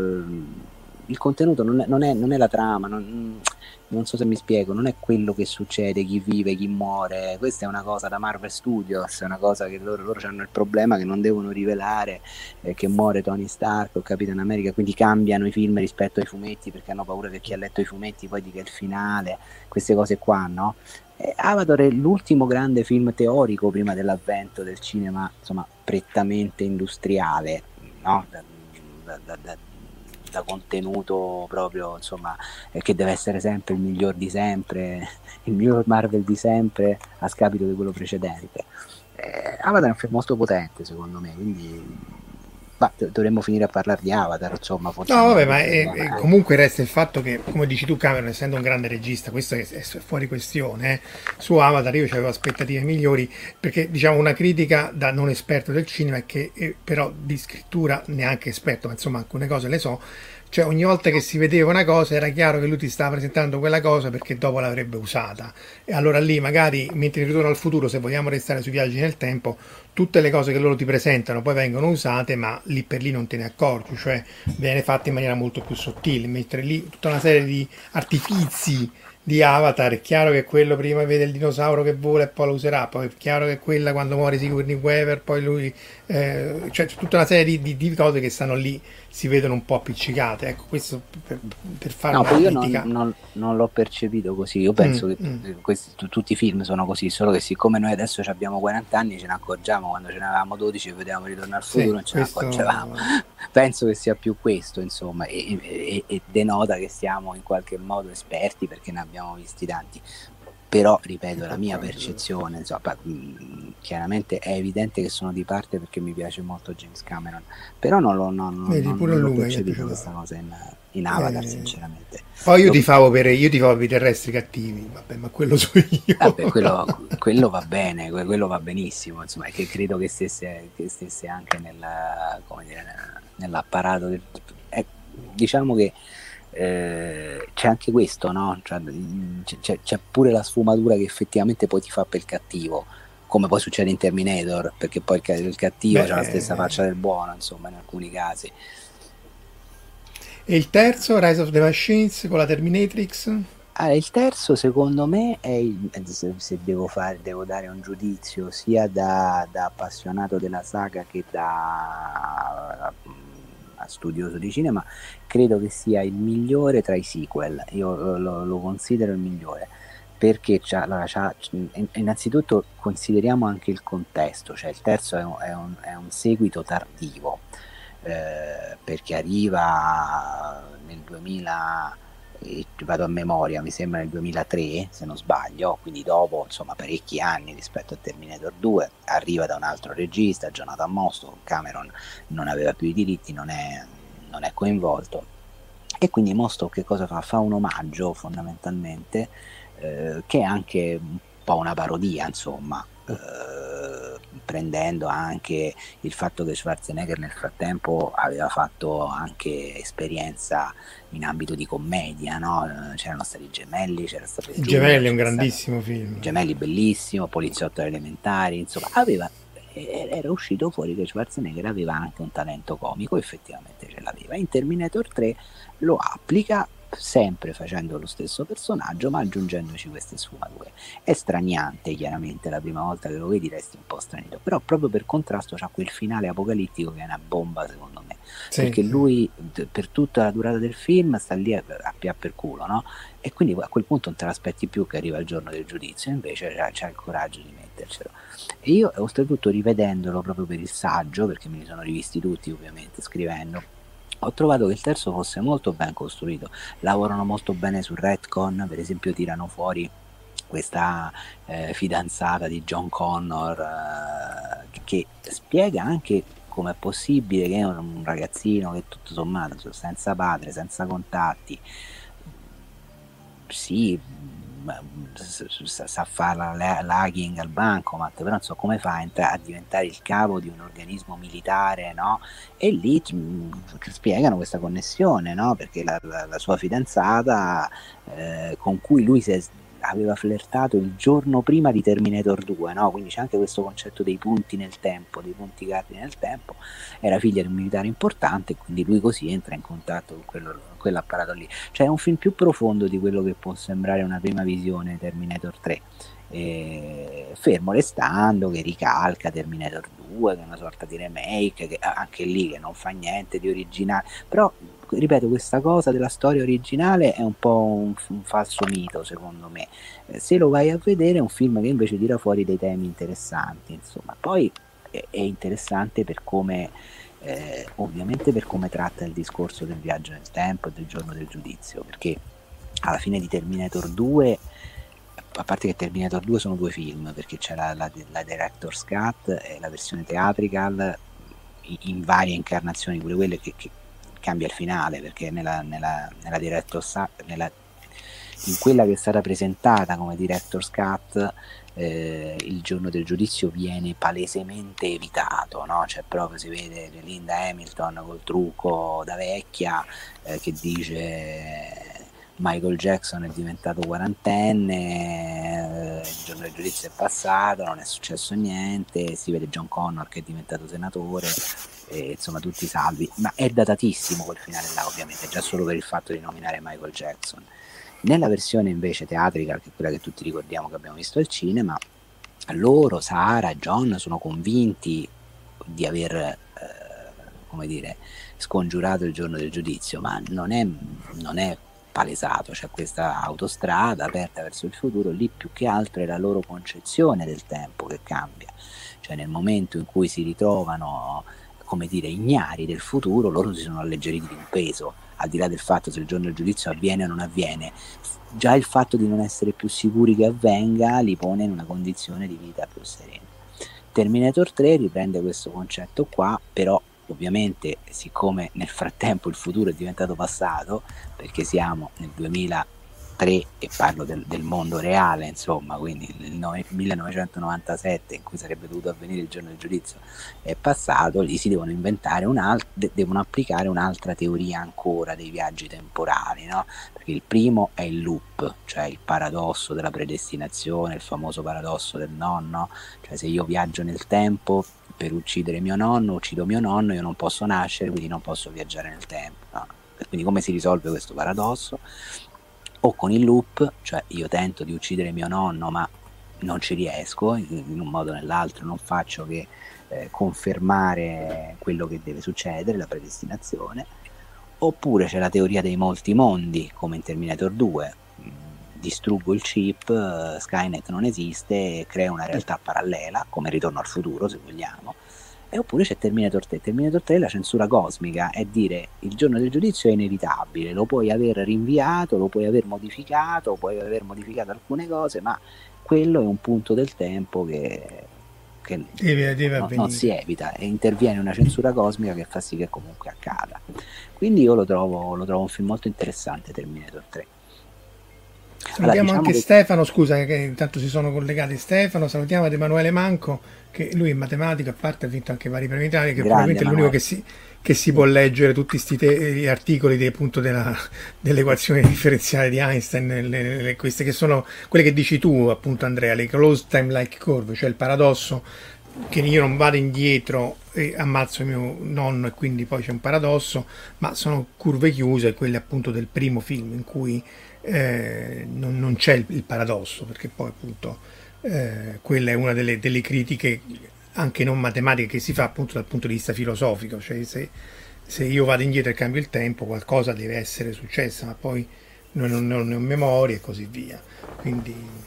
il contenuto non è, non è, non è la trama, non, non so se mi spiego, non è quello che succede, chi vive, chi muore, questa è una cosa da Marvel Studios, è una cosa che loro, loro hanno il problema che non devono rivelare eh, che muore Tony Stark o Capitan America, quindi cambiano i film rispetto ai fumetti perché hanno paura che chi ha letto i fumetti poi dica il finale, queste cose qua, no? Eh, Avatar è l'ultimo grande film teorico prima dell'avvento del cinema, insomma, prettamente industriale, no? Da, da, da, da, da contenuto proprio, insomma, eh, che deve essere sempre il miglior di sempre, il miglior Marvel di sempre a scapito di quello precedente. Eh, Avatar è un film molto potente secondo me, quindi ma dovremmo finire a parlare di Avatar, insomma. Forse no, vabbè, ma è, è, comunque resta il fatto che, come dici tu, Cameron, essendo un grande regista, questo è, è fuori questione. Eh. Su Avatar io avevo aspettative migliori, perché diciamo una critica da non esperto del cinema è che, eh, però di scrittura neanche esperto, ma insomma alcune cose le so. Cioè ogni volta che si vedeva una cosa era chiaro che lui ti stava presentando quella cosa perché dopo l'avrebbe usata, e allora lì magari mentre Ritorno al futuro, se vogliamo restare sui viaggi nel tempo, tutte le cose che loro ti presentano poi vengono usate ma lì per lì non te ne accorgi, cioè viene fatta in maniera molto più sottile, mentre lì tutta una serie di artifizi di Avatar, è chiaro che quello prima vede il dinosauro che vola e poi lo userà, poi è chiaro che quella quando muore Sigourney Weaver poi lui eh, cioè tutta una serie di, di cose che stanno lì, si vedono un po' appiccicate, ecco, questo per, per fare no, una io critica. Non, non, non l'ho percepito così, io penso mm, che mm. Questi, t- tutti i film sono così, solo che siccome noi adesso abbiamo quaranta anni ce ne accorgiamo, quando ce ne avevamo dodici e vedevamo Ritorno al futuro, sì, non ce questo... ne accorgevamo. Penso che sia più questo, insomma, e, e, e denota che siamo in qualche modo esperti perché ne abbiamo visti tanti. Però, ripeto, la mia percezione, insomma, chiaramente è evidente che sono di parte perché mi piace molto James Cameron, però non l'ho, non, non, Vedi, pure non l'ho lui percepito questa cosa in, in Avatar, eh, sinceramente. Poi io ti favo per io ti favo per i terrestri cattivi, vabbè, ma quello so io. Vabbè, quello, quello va bene, quello va benissimo, insomma, che credo che stesse, che stesse anche nella, come dire, nell'apparato del, eh, diciamo che Eh, c'è anche questo, no? Cioè, c'è, c'è pure la sfumatura che effettivamente poi ti fa per il cattivo, come poi succede in Terminator, perché poi il, il cattivo ha la stessa faccia del buono, insomma, in alcuni casi. E il terzo, Rise of the Machines con la Terminatrix? Ah, il terzo secondo me è il, se, se devo fare devo dare un giudizio sia da, da appassionato della saga che da studioso di cinema, credo che sia il migliore tra i sequel. Io lo, lo considero il migliore perché c'ha, allora, c'ha, innanzitutto consideriamo anche il contesto, cioè il terzo è un, è un, è un seguito tardivo, eh, perché arriva nel duemila, eh, vado a memoria, mi sembra nel duemilatré se non sbaglio, quindi dopo insomma parecchi anni rispetto a Terminator due, arriva da un altro regista, Jonathan Mostow. Cameron non aveva più i diritti, non è, non è coinvolto, e quindi Mostow che cosa fa? Fa un omaggio fondamentalmente, eh, che è anche un po' una parodia, insomma, eh, prendendo anche il fatto che Schwarzenegger nel frattempo aveva fatto anche esperienza in ambito di commedia, no? C'erano stati i Gemelli, c'era stato il Gemelli è un grandissimo film, Gemelli bellissimo, Poliziotto elementari, insomma aveva, era uscito fuori che Schwarzenegger aveva anche un talento comico, effettivamente ce l'aveva. In Terminator tre lo applica sempre facendo lo stesso personaggio ma aggiungendoci queste sfumature. È straniante, chiaramente, la prima volta che lo vedi resti un po' stranito, però proprio per contrasto c'ha quel finale apocalittico che è una bomba secondo me. Sì, perché sì. lui d- per tutta la durata del film sta lì a, a pia per culo, no? E quindi a quel punto non te l'aspetti più che arriva il giorno del giudizio, invece c'ha, c'ha il coraggio di mettercelo. E io oltretutto rivedendolo proprio per il saggio, perché me li sono rivisti tutti ovviamente scrivendo, ho trovato che il terzo fosse molto ben costruito, lavorano molto bene sul retcon, per esempio tirano fuori questa eh, fidanzata di John Connor eh, che spiega anche com'è possibile che un, un ragazzino che tutto sommato senza padre, senza contatti, sì, sa, sa fare la l'hacking al bancomat, però non so come fa a, entra- a diventare il capo di un organismo militare, no? E lì mh, spiegano questa connessione, no? Perché la, la, la sua fidanzata eh, con cui lui si è, aveva flirtato il giorno prima di Terminator due, no? Quindi c'è anche questo concetto dei punti nel tempo, dei punti cardine nel tempo. Era figlia di un militare importante, quindi lui così entra in contatto con quello, quell'apparato lì. Cioè è un film più profondo di quello che può sembrare una prima visione Terminator tre, eh, fermo restando che ricalca Terminator due, che è una sorta di remake, che anche lì che non fa niente di originale, però ripeto, questa cosa della storia originale è un po' un, un falso mito secondo me. Eh, se lo vai a vedere è un film che invece tira fuori dei temi interessanti, insomma. Poi è, è interessante per come eh, ovviamente per come tratta il discorso del viaggio nel tempo e del giorno del giudizio, perché alla fine di Terminator due, a parte che Terminator due sono due film, perché c'è la, la, la Director's Cut e la versione theatrical in, in varie incarnazioni, pure quelle che, che cambia il finale, perché nella, nella, nella Director's nella, in quella che è stata presentata come Director's Cut eh, il giorno del giudizio viene palesemente evitato, no? Cioè proprio si vede Linda Hamilton col trucco da vecchia eh, che dice Michael Jackson è diventato quarantenne, eh, il giorno del giudizio è passato, non è successo niente, si vede John Connor che è diventato senatore, e, insomma tutti salvi, ma è datatissimo quel finale là, ovviamente, già solo per il fatto di nominare Michael Jackson. Nella versione invece teatrica, che è quella che tutti ricordiamo che abbiamo visto al cinema, loro, Sara e John, sono convinti di aver eh, come dire, scongiurato il giorno del giudizio, ma non è, non è palesato. C'è questa autostrada aperta verso il futuro, lì più che altro è la loro concezione del tempo che cambia, cioè nel momento in cui si ritrovano, come dire, ignari del futuro, loro si sono alleggeriti di un peso, al di là del fatto se il giorno del giudizio avviene o non avviene. Già il fatto di non essere più sicuri che avvenga li pone in una condizione di vita più serena. Terminator tre riprende questo concetto qua, però ovviamente siccome nel frattempo il futuro è diventato passato, perché siamo nel duemilatré e parlo del, del mondo reale, insomma, quindi nel millenovecentonovantasette, in cui sarebbe dovuto avvenire il giorno del giudizio, è passato, lì si devono inventare un'altra, de- devono applicare un'altra teoria ancora dei viaggi temporali, no? Perché il primo è il loop, cioè il paradosso della predestinazione, il famoso paradosso del nonno, cioè se io viaggio nel tempo per uccidere mio nonno, uccido mio nonno, io non posso nascere, quindi non posso viaggiare nel tempo, no? Quindi come si risolve questo paradosso? O con il loop, cioè io tento di uccidere mio nonno ma non ci riesco, in un modo o nell'altro non faccio che eh, confermare quello che deve succedere, la predestinazione. Oppure c'è la teoria dei molti mondi, come in Terminator due, distruggo il chip, Skynet non esiste, crea una realtà parallela, come Ritorno al futuro se vogliamo. E oppure c'è Terminator tre. Terminator tre è la censura cosmica, è dire il giorno del giudizio è inevitabile, lo puoi aver rinviato, lo puoi aver modificato, puoi aver modificato alcune cose, ma quello è un punto del tempo che, che deve, deve no, non si evita, e interviene una censura cosmica che fa sì che comunque accada. Quindi io lo trovo, lo trovo un film molto interessante, Terminator tre. Salutiamo allora, diciamo anche che... Stefano, scusa che intanto si sono collegati Stefano, salutiamo ad Emanuele Manco, che lui è matematico, a parte ha vinto anche vari premi Italia, che grande, probabilmente è l'unico che si, che si può leggere tutti questi articoli dei, appunto, della, dell'equazione differenziale di Einstein, le, le, queste che sono quelle che dici tu appunto Andrea, le closed time-like curve, cioè il paradosso che io non vado indietro e ammazzo mio nonno e quindi poi c'è un paradosso, ma sono curve chiuse, quelle appunto del primo film in cui eh, non, non c'è il, il paradosso, perché poi appunto eh, quella è una delle, delle critiche anche non matematiche che si fa appunto dal punto di vista filosofico, cioè se se io vado indietro e cambio il tempo, qualcosa deve essere successo, ma poi non, non, non ne ho memoria e così via. Quindi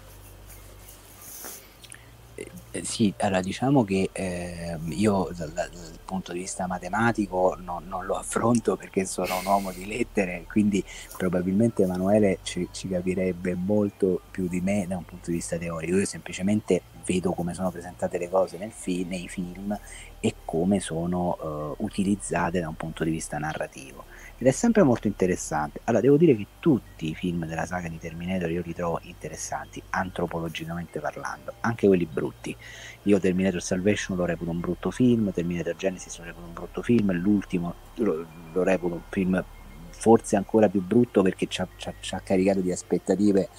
Eh, sì, allora diciamo che eh, io dal, dal punto di vista matematico non, non lo affronto perché sono un uomo di lettere, quindi probabilmente Emanuele ci, ci capirebbe molto più di me da un punto di vista teorico. Io semplicemente vedo come sono presentate le cose nel fi- nei film e come sono eh, utilizzate da un punto di vista narrativo. Ed è sempre molto interessante. Allora, devo dire che tutti i film della saga di Terminator io li trovo interessanti, antropologicamente parlando, anche quelli brutti. Io Terminator Salvation lo reputo un brutto film, Terminator Genesis lo reputo un brutto film, l'ultimo lo, lo reputo un film forse ancora più brutto perché ci ha, ci ha, ci ha caricato di aspettative,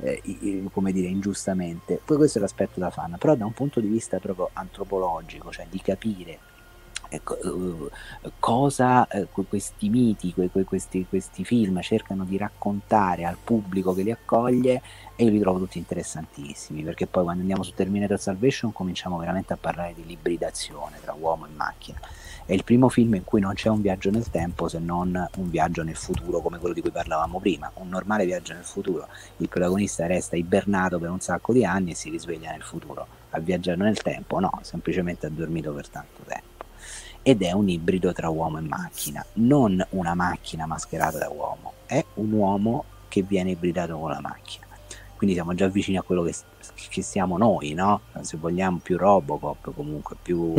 eh, come dire, ingiustamente. Poi questo è l'aspetto da fan, però da un punto di vista proprio antropologico, cioè di capire Ecco, uh, cosa uh, questi miti, que, que, questi, questi film cercano di raccontare al pubblico che li accoglie, e io li trovo tutti interessantissimi, perché poi quando andiamo su Terminator Salvation cominciamo veramente a parlare di ibridazione tra uomo e macchina. È il primo film in cui non c'è un viaggio nel tempo se non un viaggio nel futuro come quello di cui parlavamo prima, un normale viaggio nel futuro. Il protagonista resta ibernato per un sacco di anni e si risveglia nel futuro. Ha viaggiato nel tempo? No, semplicemente ha dormito per tanto tempo. Ed è un ibrido tra uomo e macchina, non una macchina mascherata da uomo, è un uomo che viene ibridato con la macchina. Quindi siamo già vicini a quello che, che siamo noi, no? Se vogliamo più Robocop, comunque più...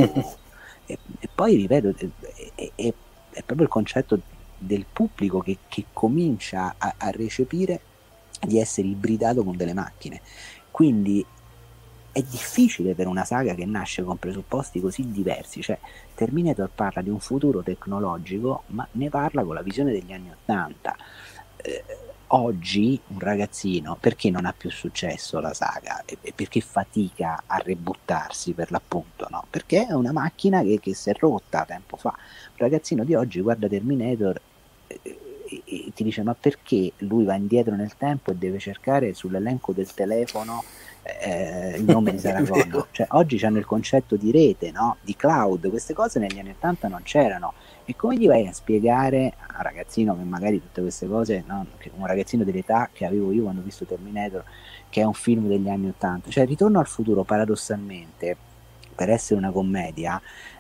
e, e poi, ripeto, è, è, è, è proprio il concetto del pubblico che, che comincia a, a recepire di essere ibridato con delle macchine. Quindi è difficile per una saga che nasce con presupposti così diversi, cioè Terminator parla di un futuro tecnologico, ma ne parla con la visione degli anni Ottanta. Eh, oggi un ragazzino, perché non ha più successo la saga e, e perché fatica a rebuttarsi, per l'appunto, no? Perché è una macchina che, che si è rotta tempo fa. Un ragazzino di oggi guarda Terminator eh, e, e ti dice: ma perché lui va indietro nel tempo e deve cercare sull'elenco del telefono Eh, il nome di Sarah Connor? Cioè, oggi c'hanno il concetto di rete, no? Di cloud, queste cose negli anni ottanta non c'erano. E come gli vai a spiegare a un ragazzino che magari tutte queste cose, no? Un ragazzino dell'età che avevo io quando ho visto Terminator, che è un film degli anni ottanta, cioè Ritorno al futuro paradossalmente, per essere una commedia,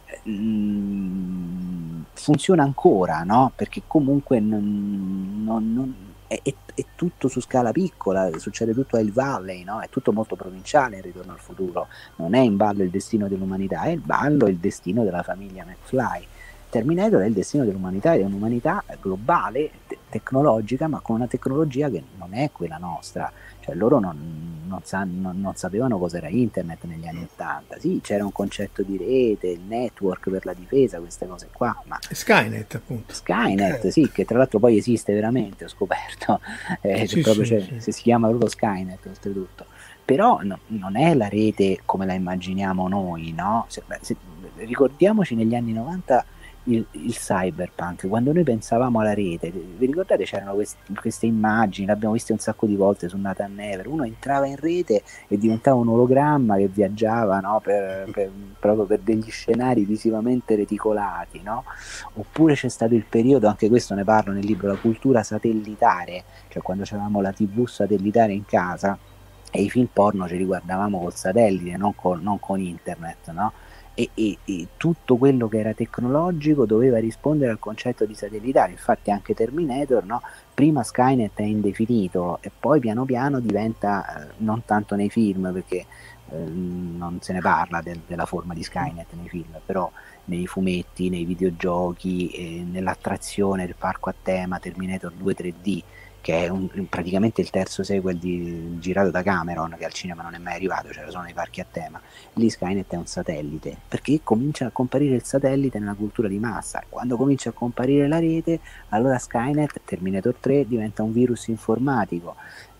mh, funziona ancora, no? Perché comunque non, non, non È, è, è tutto su scala piccola, succede tutto a Hill Valley, no? È tutto molto provinciale in Ritorno al futuro, non è in ballo il destino dell'umanità, è in ballo il destino della famiglia McFly. Terminator è il destino dell'umanità, è un'umanità globale, te- tecnologica, ma con una tecnologia che non è quella nostra. Cioè loro non, non, sa, non, non sapevano cos'era internet negli anni ottanta. Sì, c'era un concetto di rete, il network per la difesa, queste cose qua, ma Skynet, appunto. Skynet, sì, che tra l'altro poi esiste veramente, ho scoperto, eh, Sì, proprio sì, c'è, sì. se si chiama proprio Skynet oltretutto. Però no, non è la rete come la immaginiamo noi, no? Se, beh, se, ricordiamoci negli anni novanta il, il cyberpunk, quando noi pensavamo alla rete, vi ricordate c'erano quest, queste immagini, l'abbiamo viste un sacco di volte su Nathan Never, uno entrava in rete e diventava un ologramma che viaggiava, no? per, per, proprio per degli scenari visivamente reticolati, no? Oppure c'è stato il periodo, anche questo ne parlo nel libro, la cultura satellitare, cioè quando avevamo la tivù satellitare in casa e i film porno ci riguardavamo col satellite, non con, non con internet, no? E, e, e tutto quello che era tecnologico doveva rispondere al concetto di satellitare. Infatti anche Terminator, no? Prima Skynet è indefinito e poi piano piano diventa, eh, non tanto nei film perché eh, non se ne parla del, della forma di Skynet nei film, però nei fumetti, nei videogiochi, eh, nell'attrazione del parco a tema Terminator due tre D, che è un, praticamente il terzo sequel di, girato da Cameron, che al cinema non è mai arrivato, c'era solo nei parchi a tema. Lì Skynet è un satellite, perché comincia a comparire il satellite nella cultura di massa. Quando comincia a comparire la rete, allora Skynet, Terminator tre, diventa un virus informatico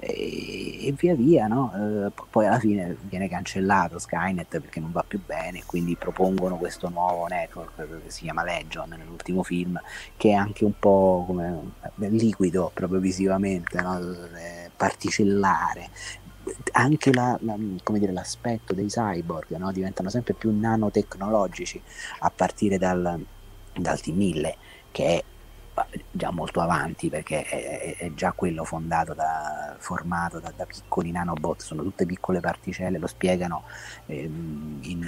e, e via via, no? Eh, poi alla fine viene cancellato Skynet perché non va più bene, quindi propongono questo nuovo network che si chiama Legion nell'ultimo film, che è anche un po' come liquido proprio visivamente, no? Particellare. Anche la, la, come dire, l'aspetto dei cyborg, no? Diventano sempre più nanotecnologici a partire dal, dal Team mille, che è già molto avanti, perché è, è già quello fondato da, formato da, da piccoli nanobot, sono tutte piccole particelle, lo spiegano ehm, in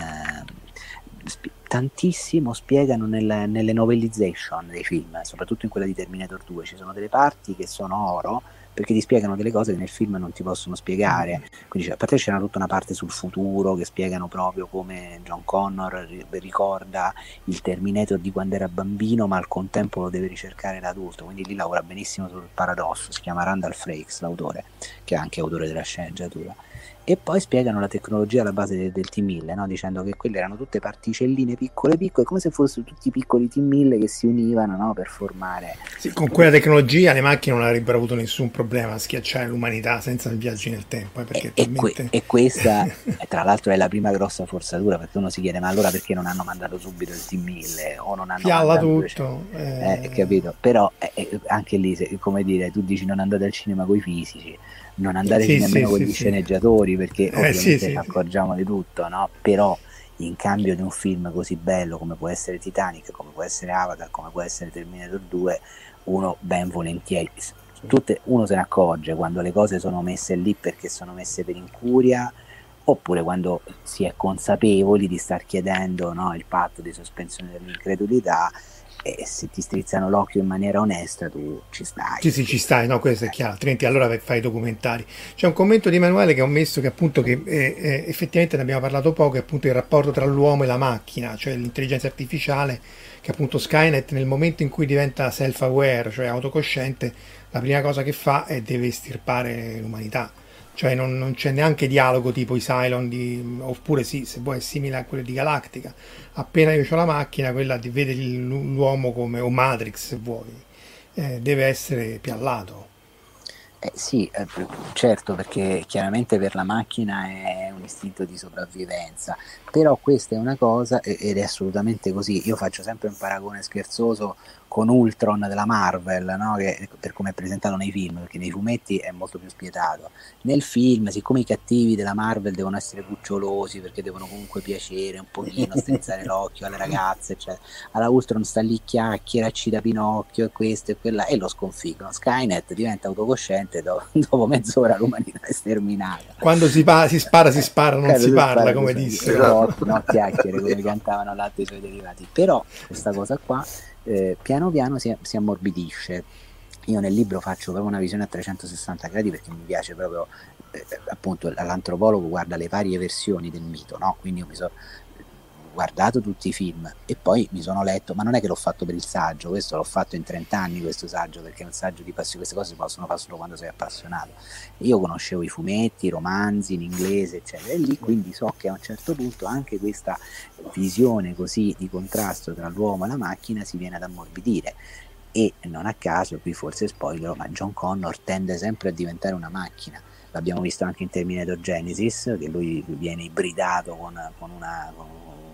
uh, sp- tantissimo spiegano nel, nelle novelization dei film, soprattutto in quella di Terminator due ci sono delle parti che sono oro, perché ti spiegano delle cose che nel film non ti possono spiegare. Quindi a parte c'era tutta una parte sul futuro che spiegano proprio come John Connor ricorda il Terminator di quando era bambino, ma al contempo lo deve ricercare da adulto, quindi lì lavora benissimo sul paradosso. Si chiama Randall Frakes l'autore, che è anche autore della sceneggiatura. E poi spiegano la tecnologia alla base del, del T mille, no? Dicendo che quelle erano tutte particelline piccole piccole, come se fossero tutti piccoli T mille che si univano, no? Per formare. Sì, con quella tecnologia le macchine non avrebbero avuto nessun problema a schiacciare l'umanità senza il viaggio nel tempo. Eh, perché e, talmente... e, que- e questa tra l'altro è la prima grossa forzatura, perché uno si chiede ma allora perché non hanno mandato subito il T mille o non hanno Fialla mandato tutto eh... Eh, capito? Però eh, anche lì se, come dire, tu dici non andate al cinema coi fisici, non andate sì, nemmeno sì, con sì, gli sì. sceneggiatori, perché eh, ovviamente sì, ci sì. accorgiamo di tutto, no? Però in cambio di un film così bello come può essere Titanic, come può essere Avatar, come può essere Terminator due, uno ben volentieri, tutte, uno se ne accorge quando le cose sono messe lì perché sono messe per incuria, oppure quando si è consapevoli di star chiedendo, no, il patto di sospensione dell'incredulità, e se ti strizzano l'occhio in maniera onesta tu ci stai. Sì, sì, ci stai, no, questo è chiaro, altrimenti allora fai i documentari. C'è un commento di Emanuele che ho messo che appunto che eh, eh, effettivamente ne abbiamo parlato poco, è appunto il rapporto tra l'uomo e la macchina, cioè l'intelligenza artificiale, che appunto Skynet nel momento in cui diventa self-aware, cioè autocosciente, la prima cosa che fa è deve estirpare l'umanità. Cioè non, non c'è neanche dialogo tipo i Cylon di, oppure sì, se vuoi è simile a quello di Galactica. Appena io ho la macchina, quella di vede l'uomo come, o Matrix se vuoi, eh, deve essere piallato. Eh, sì, eh, certo, perché chiaramente per la macchina è un istinto di sopravvivenza, però questa è una cosa ed è assolutamente così. Io faccio sempre un paragone scherzoso con Ultron della Marvel, no? Che, per come è presentato nei film, perché nei fumetti è molto più spietato. Nel film, siccome i cattivi della Marvel devono essere cucciolosi perché devono comunque piacere un pochino, strizzare l'occhio alle ragazze, eccetera. Allora Ultron sta lì, chiacchiera, cita Pinocchio e questo e quella, e lo sconfiggono. Skynet diventa autocosciente, dopo, dopo mezz'ora l'umanità è sterminata. Quando si, pa- si spara, si spara, non si, si parla, spara, come disse. No, no, chiacchiere, come cantavano l'altro i suoi derivati. Però questa cosa qua eh, piano piano si, si ammorbidisce. Io nel libro faccio proprio una visione a trecentosessanta gradi, perché mi piace proprio, eh, appunto, l'antropologo guarda le varie versioni del mito, no? Quindi io mi sono guardato tutti i film e poi mi sono letto, ma non è che l'ho fatto per il saggio, questo l'ho fatto in trenta anni questo saggio, perché è un saggio di passione, queste cose si possono fare solo quando sei appassionato. Io conoscevo i fumetti, i romanzi in inglese, eccetera, e lì quindi so che a un certo punto anche questa visione così di contrasto tra l'uomo e la macchina si viene ad ammorbidire. E non a caso, qui forse spoiler, ma John Connor tende sempre a diventare una macchina. L'abbiamo visto anche in Terminator Genesis, che lui viene ibridato con, con una con,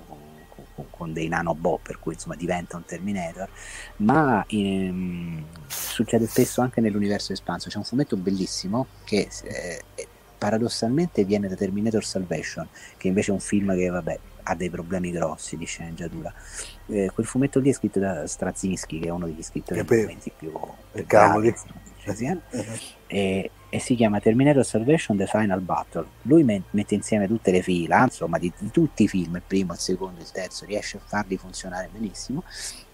con, con dei nanobot, per cui insomma diventa un Terminator, ma in, succede spesso anche nell'universo espanso. C'è un fumetto bellissimo che eh, paradossalmente viene da Terminator Salvation, che invece è un film che vabbè ha dei problemi grossi di sceneggiatura. Eh, quel fumetto lì è scritto da Straczynski, che è uno degli scrittori di fumetti più, più bravi, uh-huh. e, e si chiama Terminator Salvation The Final Battle. Lui met, mette insieme tutte le fila, insomma, di, di tutti i film, il primo, il secondo, il terzo, riesce a farli funzionare benissimo,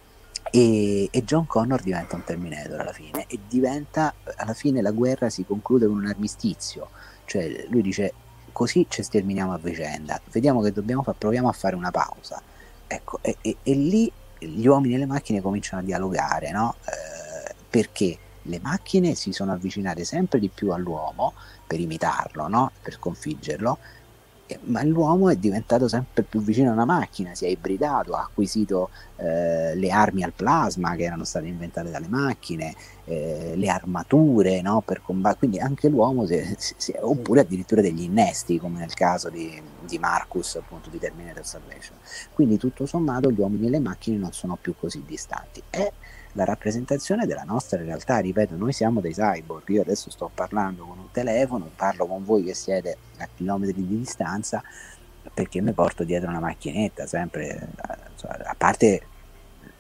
e, e John Connor diventa un Terminator alla fine, e diventa, alla fine la guerra si conclude con un armistizio, cioè lui dice così ci sterminiamo a vicenda, vediamo che dobbiamo fare, proviamo a fare una pausa, ecco, e, e, e lì gli uomini e le macchine cominciano a dialogare, no? Eh, perché le macchine si sono avvicinate sempre di più all'uomo per imitarlo, no? Per sconfiggerlo, eh, ma l'uomo è diventato sempre più vicino a una macchina, si è ibridato, ha acquisito eh, le armi al plasma che erano state inventate dalle macchine, eh, le armature, no? Per combattere, quindi anche l'uomo si, si, si, oppure addirittura degli innesti, come nel caso di, di Marcus, appunto, di Terminator Salvation. Quindi tutto sommato gli uomini e le macchine non sono più così distanti. È la rappresentazione della nostra realtà, ripeto, noi siamo dei cyborg. Io adesso sto parlando con un telefono, parlo con voi che siete a chilometri di distanza, perché mi porto dietro una macchinetta sempre, a parte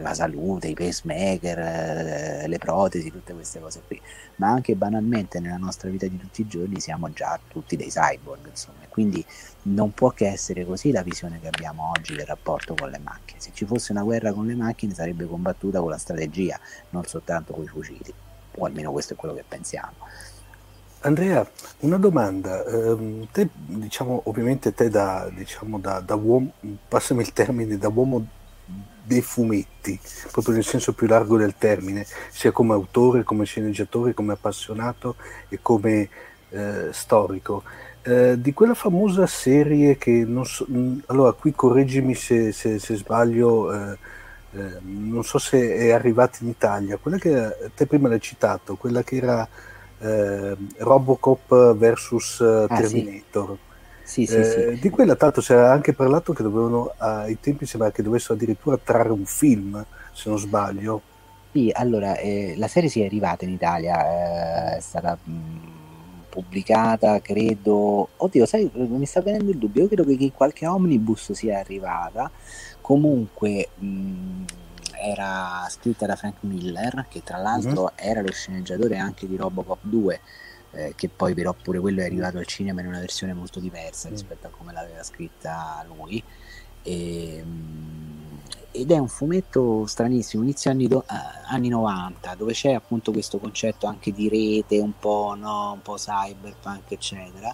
la salute, i pacemaker, eh, le protesi, tutte queste cose qui, ma anche banalmente nella nostra vita di tutti i giorni siamo già tutti dei cyborg, insomma, quindi non può che essere così la visione che abbiamo oggi del rapporto con le macchine. Se ci fosse una guerra con le macchine sarebbe combattuta con la strategia, non soltanto con i fucili, o almeno questo è quello che pensiamo. Andrea, una domanda, ehm, te diciamo ovviamente te da, diciamo, da, da uomo, passami il termine, da uomo dei fumetti, proprio nel senso più largo del termine, sia come autore, come sceneggiatore, come appassionato e come eh, storico, eh, di quella famosa serie che non so, mh, allora qui correggimi se, se, se sbaglio, eh, eh, non so se è arrivata in Italia, quella che te prima l'hai citato, quella che era eh, Robocop versus uh, Ah, Terminator. Sì, sì, Eh, sì. di quella tanto si era anche parlato che dovevano, ai tempi sembra che dovessero addirittura trarre un film, se non sbaglio. Sì, allora, eh, la serie sì è arrivata in Italia, eh, è stata mh, pubblicata, credo, oddio, sai, mi sta venendo il dubbio, io credo che in qualche omnibus sia arrivata, comunque mh, era scritta da Frank Miller, che tra l'altro uh-huh. era lo sceneggiatore anche di Robocop due, eh, che poi però pure quello è arrivato al cinema in una versione molto diversa uh-huh. rispetto a come l'aveva scritta lui, e, ed è un fumetto stranissimo, inizio anni, do, eh, anni novanta, dove c'è appunto questo concetto anche di rete, un po', no, un po' cyberpunk eccetera,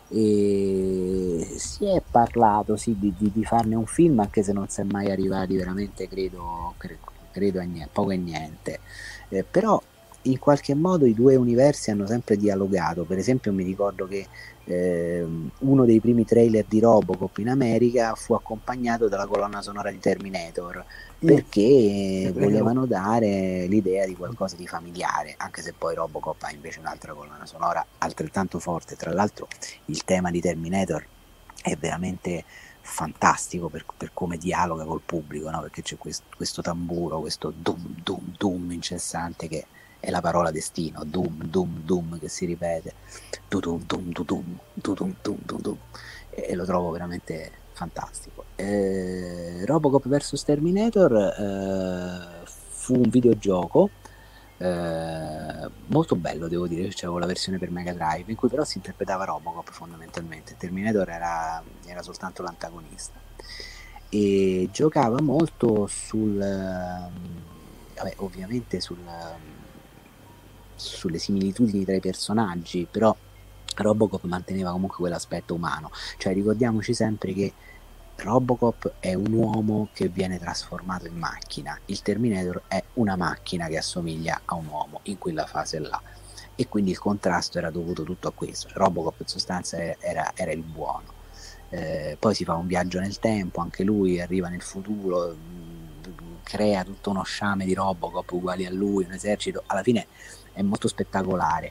e si è parlato sì di, di, di farne un film, anche se non si è mai arrivati veramente, credo, credo, credo a niente, poco e niente, eh, però in qualche modo i due universi hanno sempre dialogato. Per esempio mi ricordo che eh, uno dei primi trailer di Robocop in America fu accompagnato dalla colonna sonora di Terminator, perché mm. volevano dare l'idea di qualcosa di familiare, anche se poi Robocop ha invece un'altra colonna sonora altrettanto forte. Tra l'altro il tema di Terminator è veramente fantastico per, per come dialoga col pubblico, no? Perché c'è questo, questo tamburo, questo dum dum dum incessante che è la parola destino, dum dum dum, che si ripete, dum dum dum dum dum dum dum dum, e lo trovo veramente fantastico. eh, Robocop versus Terminator eh, fu un videogioco eh, molto bello, devo dire. C'avevo la versione per Mega Drive in cui però si interpretava Robocop fondamentalmente, Terminator era, era soltanto l'antagonista, e giocava molto sul vabbè, ovviamente sul sulle similitudini tra i personaggi, però Robocop manteneva comunque quell'aspetto umano, cioè ricordiamoci sempre che Robocop è un uomo che viene trasformato in macchina, il Terminator è una macchina che assomiglia a un uomo in quella fase là, e quindi il contrasto era dovuto tutto a questo. Robocop in sostanza era, era il buono, eh, poi si fa un viaggio nel tempo, anche lui arriva nel futuro, crea tutto uno sciame di Robocop uguali a lui, un esercito, alla fine è molto spettacolare,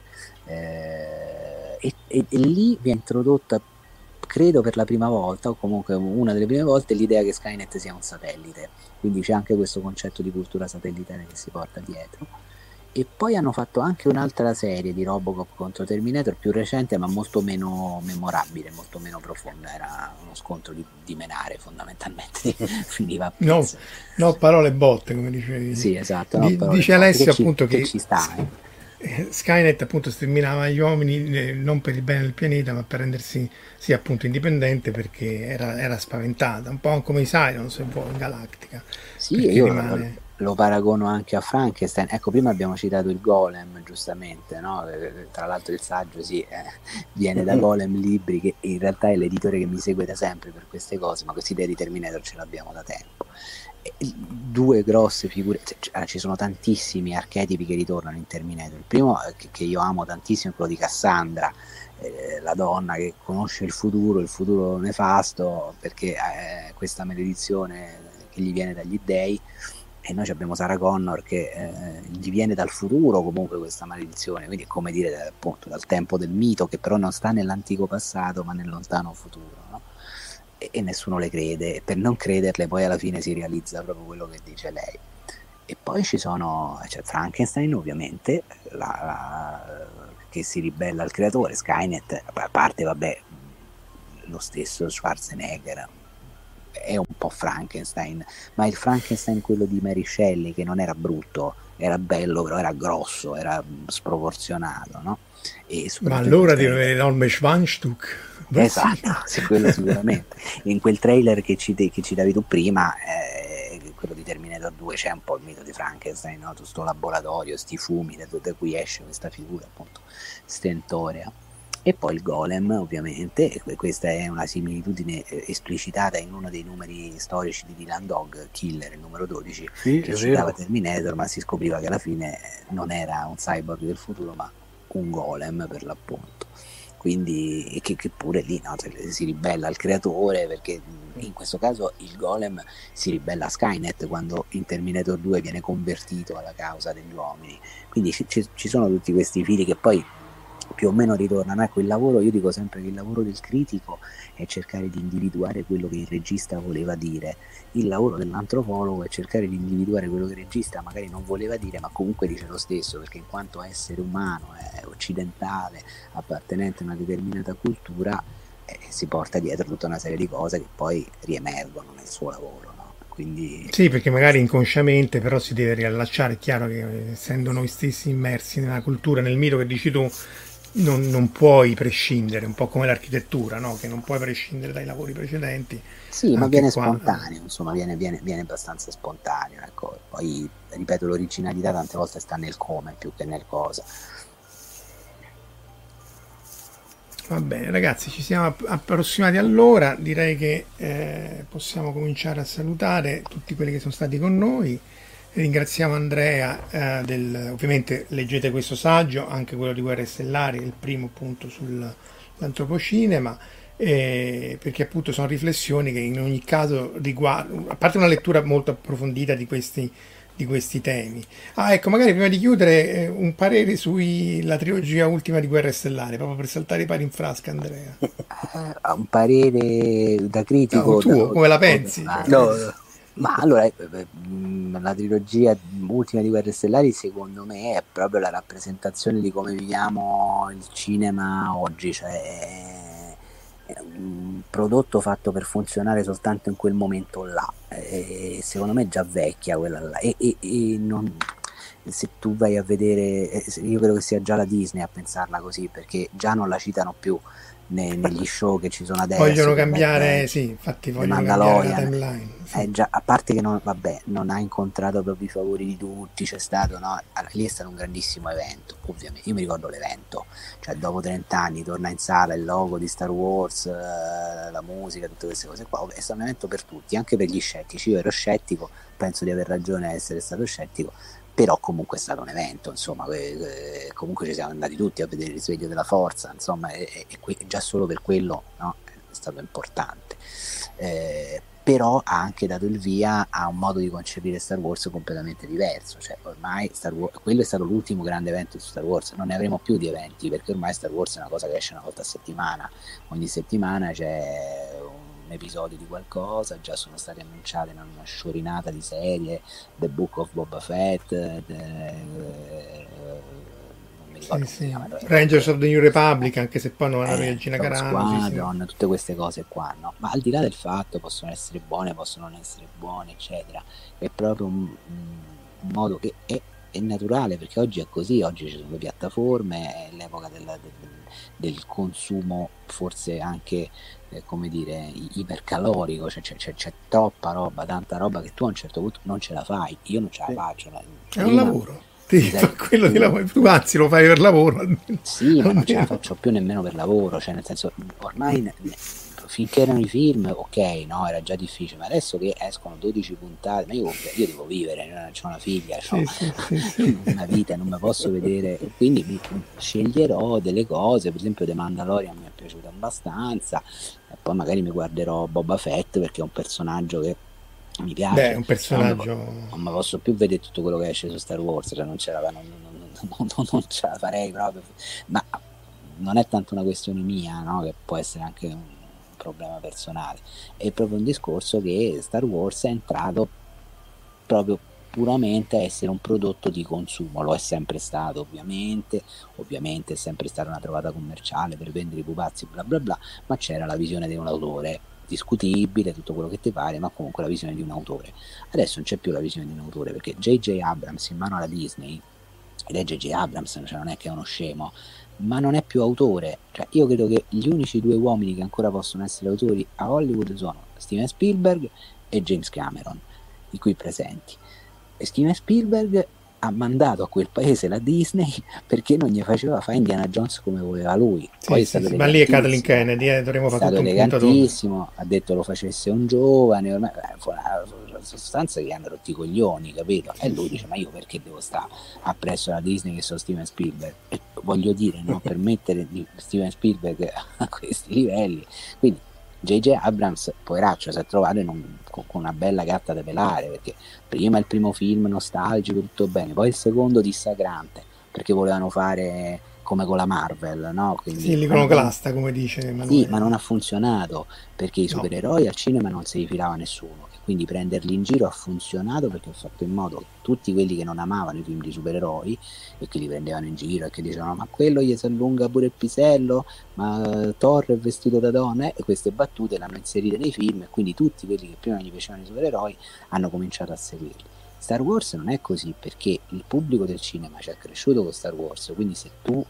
eh, e, e, e lì vi è introdotta, credo per la prima volta, o comunque una delle prime volte, l'idea che Skynet sia un satellite, quindi c'è anche questo concetto di cultura satellitare che si porta dietro. E poi hanno fatto anche un'altra serie di Robocop contro Terminator, più recente ma molto meno memorabile, molto meno profonda, era uno scontro di, di menare fondamentalmente, finiva a no, no parole botte, come dicevi. Sì, esatto, no, Di, dice Alessio che appunto ci, che, che ci sta, eh. Skynet appunto sterminava gli uomini eh, non per il bene del pianeta, ma per rendersi sì appunto indipendente, perché era, era spaventata, un po' come i Cylon, se vuoi, in Galactica. Sì, io rimane... lo paragono anche a Frankenstein. Ecco, prima abbiamo citato il Golem, giustamente, no? Tra l'altro il saggio sì, eh, viene da Golem Libri, che in realtà è l'editore che mi segue da sempre per queste cose, ma questa idea di Terminator ce l'abbiamo da tempo. E due grosse figure, cioè, ci sono tantissimi archetipi che ritornano in Terminator. Il primo che, che io amo tantissimo è quello di Cassandra, eh, la donna che conosce il futuro, il futuro nefasto, perché eh, questa maledizione che gli viene dagli dei. E noi abbiamo Sarah Connor che eh, gli viene dal futuro comunque questa maledizione, quindi è come dire appunto dal tempo del mito, che però non sta nell'antico passato ma nel lontano futuro, no? e, e nessuno le crede, e per non crederle poi alla fine si realizza proprio quello che dice lei. E poi ci sono, c'è Frankenstein ovviamente, la, la, che si ribella al creatore, Skynet, a parte vabbè lo stesso Schwarzenegger, è un po' Frankenstein, ma il Frankenstein quello di Mary Shelley, che non era brutto, era bello, però era grosso, era sproporzionato, no? E ma allora deve avere l'enorme Schwanzstück. Esatto, sì, quello sicuramente. In quel trailer che, ci, che citavi tu prima, eh, quello di Terminator due, c'è un po' il mito di Frankenstein, no? Tutto sto laboratorio, sti fumi, da, da cui esce questa figura appunto stentorea. E poi il golem, ovviamente, e questa è una similitudine esplicitata in uno dei numeri storici di Dylan Dog, Killer, il numero dodici, sì, che citava Terminator, ma si scopriva che alla fine non era un cyborg del futuro, ma un golem per l'appunto. Quindi che, che pure lì, no, si ribella al creatore, perché in questo caso il golem si ribella a Skynet quando in Terminator due viene convertito alla causa degli uomini. Quindi ci, ci sono tutti questi fili che poi più o meno ritornano. Ecco, il lavoro, io dico sempre che il lavoro del critico è cercare di individuare quello che il regista voleva dire, il lavoro dell'antropologo è cercare di individuare quello che il regista magari non voleva dire, ma comunque dice lo stesso, perché in quanto essere umano, è occidentale, appartenente a una determinata cultura, eh, si porta dietro tutta una serie di cose che poi riemergono nel suo lavoro, no? Quindi sì, perché magari inconsciamente però si deve riallacciare. È chiaro che essendo noi stessi immersi nella cultura, nel mito che dici tu, Non, non puoi prescindere, un po' come l'architettura, no? Che non puoi prescindere dai lavori precedenti. Sì, ma viene qua spontaneo, insomma, viene, viene, viene abbastanza spontaneo. Ecco. Poi, ripeto, l'originalità tante volte sta nel come più che nel cosa. Va bene, ragazzi, ci siamo approssimati all'ora. Direi che eh, possiamo cominciare a salutare tutti quelli che sono stati con noi. Ringraziamo Andrea, eh, del, ovviamente leggete questo saggio, anche quello di Guerre Stellari, il primo appunto sull'antropocinema, eh, perché appunto sono riflessioni che in ogni caso riguardano, a parte una lettura molto approfondita di questi, di questi temi. Ah, ecco, magari prima di chiudere eh, un parere sulla trilogia ultima di Guerre Stellari, proprio per saltare i pari in frasca, Andrea. Uh, un parere da critico? No, tuo, da, come la pensi? Da, no, no. Ma allora, la trilogia ultima di Guerre Stellari secondo me è proprio la rappresentazione di come viviamo il cinema oggi, cioè è un prodotto fatto per funzionare soltanto in quel momento là, e secondo me è già vecchia quella là, e, e, e non, se tu vai a vedere, io credo che sia già la Disney a pensarla così, perché già non la citano più negli show che ci sono adesso. Vogliono cambiare, sì, infatti vogliono cambiare la timeline. Sì. Eh, già, a parte che non, vabbè, non ha incontrato proprio i favori di tutti, c'è stato, no? Allora, lì è stato un grandissimo evento, ovviamente. Io mi ricordo l'evento, cioè dopo trenta anni torna in sala il logo di Star Wars, eh, la musica, tutte queste cose qua. È stato un evento per tutti, anche per gli scettici. Io ero scettico, penso di aver ragione a essere stato scettico, però comunque è stato un evento, insomma, eh, comunque ci siamo andati tutti a vedere il risveglio della forza, insomma, e, e, e già solo per quello, no, è stato importante. Eh, però ha anche dato il via a un modo di concepire Star Wars completamente diverso, cioè ormai Star Wars, quello è stato l'ultimo grande evento su Star Wars, non ne avremo più di eventi, perché ormai Star Wars è una cosa che esce una volta a settimana, ogni settimana c'è un episodio di qualcosa, già sono state annunciate una sciorinata di serie, The Book of Boba Fett, the, uh, non mi ricordo, sì, sì. Rangers of the New Republic, anche se poi non hanno eh, Regina Carano, sì, sì. Tutte queste cose qua, no? Ma al di là del fatto possono essere buone, possono non essere buone, eccetera, è proprio un, un modo che è, è naturale, perché oggi è così, oggi ci sono le piattaforme, è l'epoca del, del, del consumo forse anche eh, come dire ipercalorico, cioè, c'è, c'è, c'è troppa roba, tanta roba che tu a un certo punto non ce la fai, io non ce la faccio, è prima, un lavoro, sì, quello di lavoro, tu anzi lo fai per lavoro, sì, ma non ce la faccio più nemmeno per lavoro, cioè nel senso ormai ne, ne, finché erano i film, ok, no, era già difficile, ma adesso che escono dodici puntate, ma io, io devo vivere, ho una figlia, ho sì, sì, sì, una vita, non mi posso vedere, quindi mi sceglierò delle cose, per esempio The Mandalorian mi è piaciuto abbastanza, e poi magari mi guarderò Boba Fett perché è un personaggio che mi piace. Beh, è un personaggio. Non, non mi posso più vedere tutto quello che esce su Star Wars, cioè non ce la, non, non, non, non, non ce la farei proprio, ma non è tanto una questione mia, no? Che può essere anche un problema personale, è proprio un discorso che Star Wars è entrato proprio puramente a essere un prodotto di consumo, lo è sempre stato ovviamente, ovviamente è sempre stata una trovata commerciale per vendere i pupazzi bla bla bla, ma c'era la visione di un autore discutibile, tutto quello che ti pare, ma comunque la visione di un autore. Adesso non c'è più la visione di un autore, perché J J Abrams in mano alla Disney, ed è J J Abrams, cioè non è che è uno scemo, ma non è più autore. Cioè, io credo che gli unici due uomini che ancora possono essere autori a Hollywood sono Steven Spielberg e James Cameron, i qui presenti. E Steven Spielberg ha mandato a quel paese la Disney perché non gli faceva fare Indiana Jones come voleva lui. Sì, Poi sì, sì, ma lì è Kathleen Kennedy, eh, dovremmo fare tutto un punto elegantissimo, ha detto lo facesse un giovane, ormai fu una sostanza che hanno rotti i coglioni, capito? E lui dice, ma io perché devo stare appresso alla Disney che sono Steven Spielberg? E voglio dire, no, per mettere di Steven Spielberg a questi livelli. Quindi J J Abrams, poveraccio, si è trovato in un, con una bella gatta da pelare, perché prima il primo film nostalgico, tutto bene, poi il secondo dissacrante, perché volevano fare come con la Marvel, no? Quindi, sì, l'iconoclasta, come dice Emanuele. Sì, ma non ha funzionato, perché i supereroi no. al cinema non si rifilava nessuno, e quindi prenderli in giro ha funzionato perché ha fatto in modo che tutti quelli che non amavano i film di supereroi e che li prendevano in giro e che dicevano ma quello gli si allunga pure il pisello, ma Thor è vestito da donna, e queste battute l'hanno inserite nei film, e quindi tutti quelli che prima gli piacevano i supereroi hanno cominciato a seguirli. Star Wars non è così, perché il pubblico del cinema ci è cresciuto con Star Wars, quindi se tu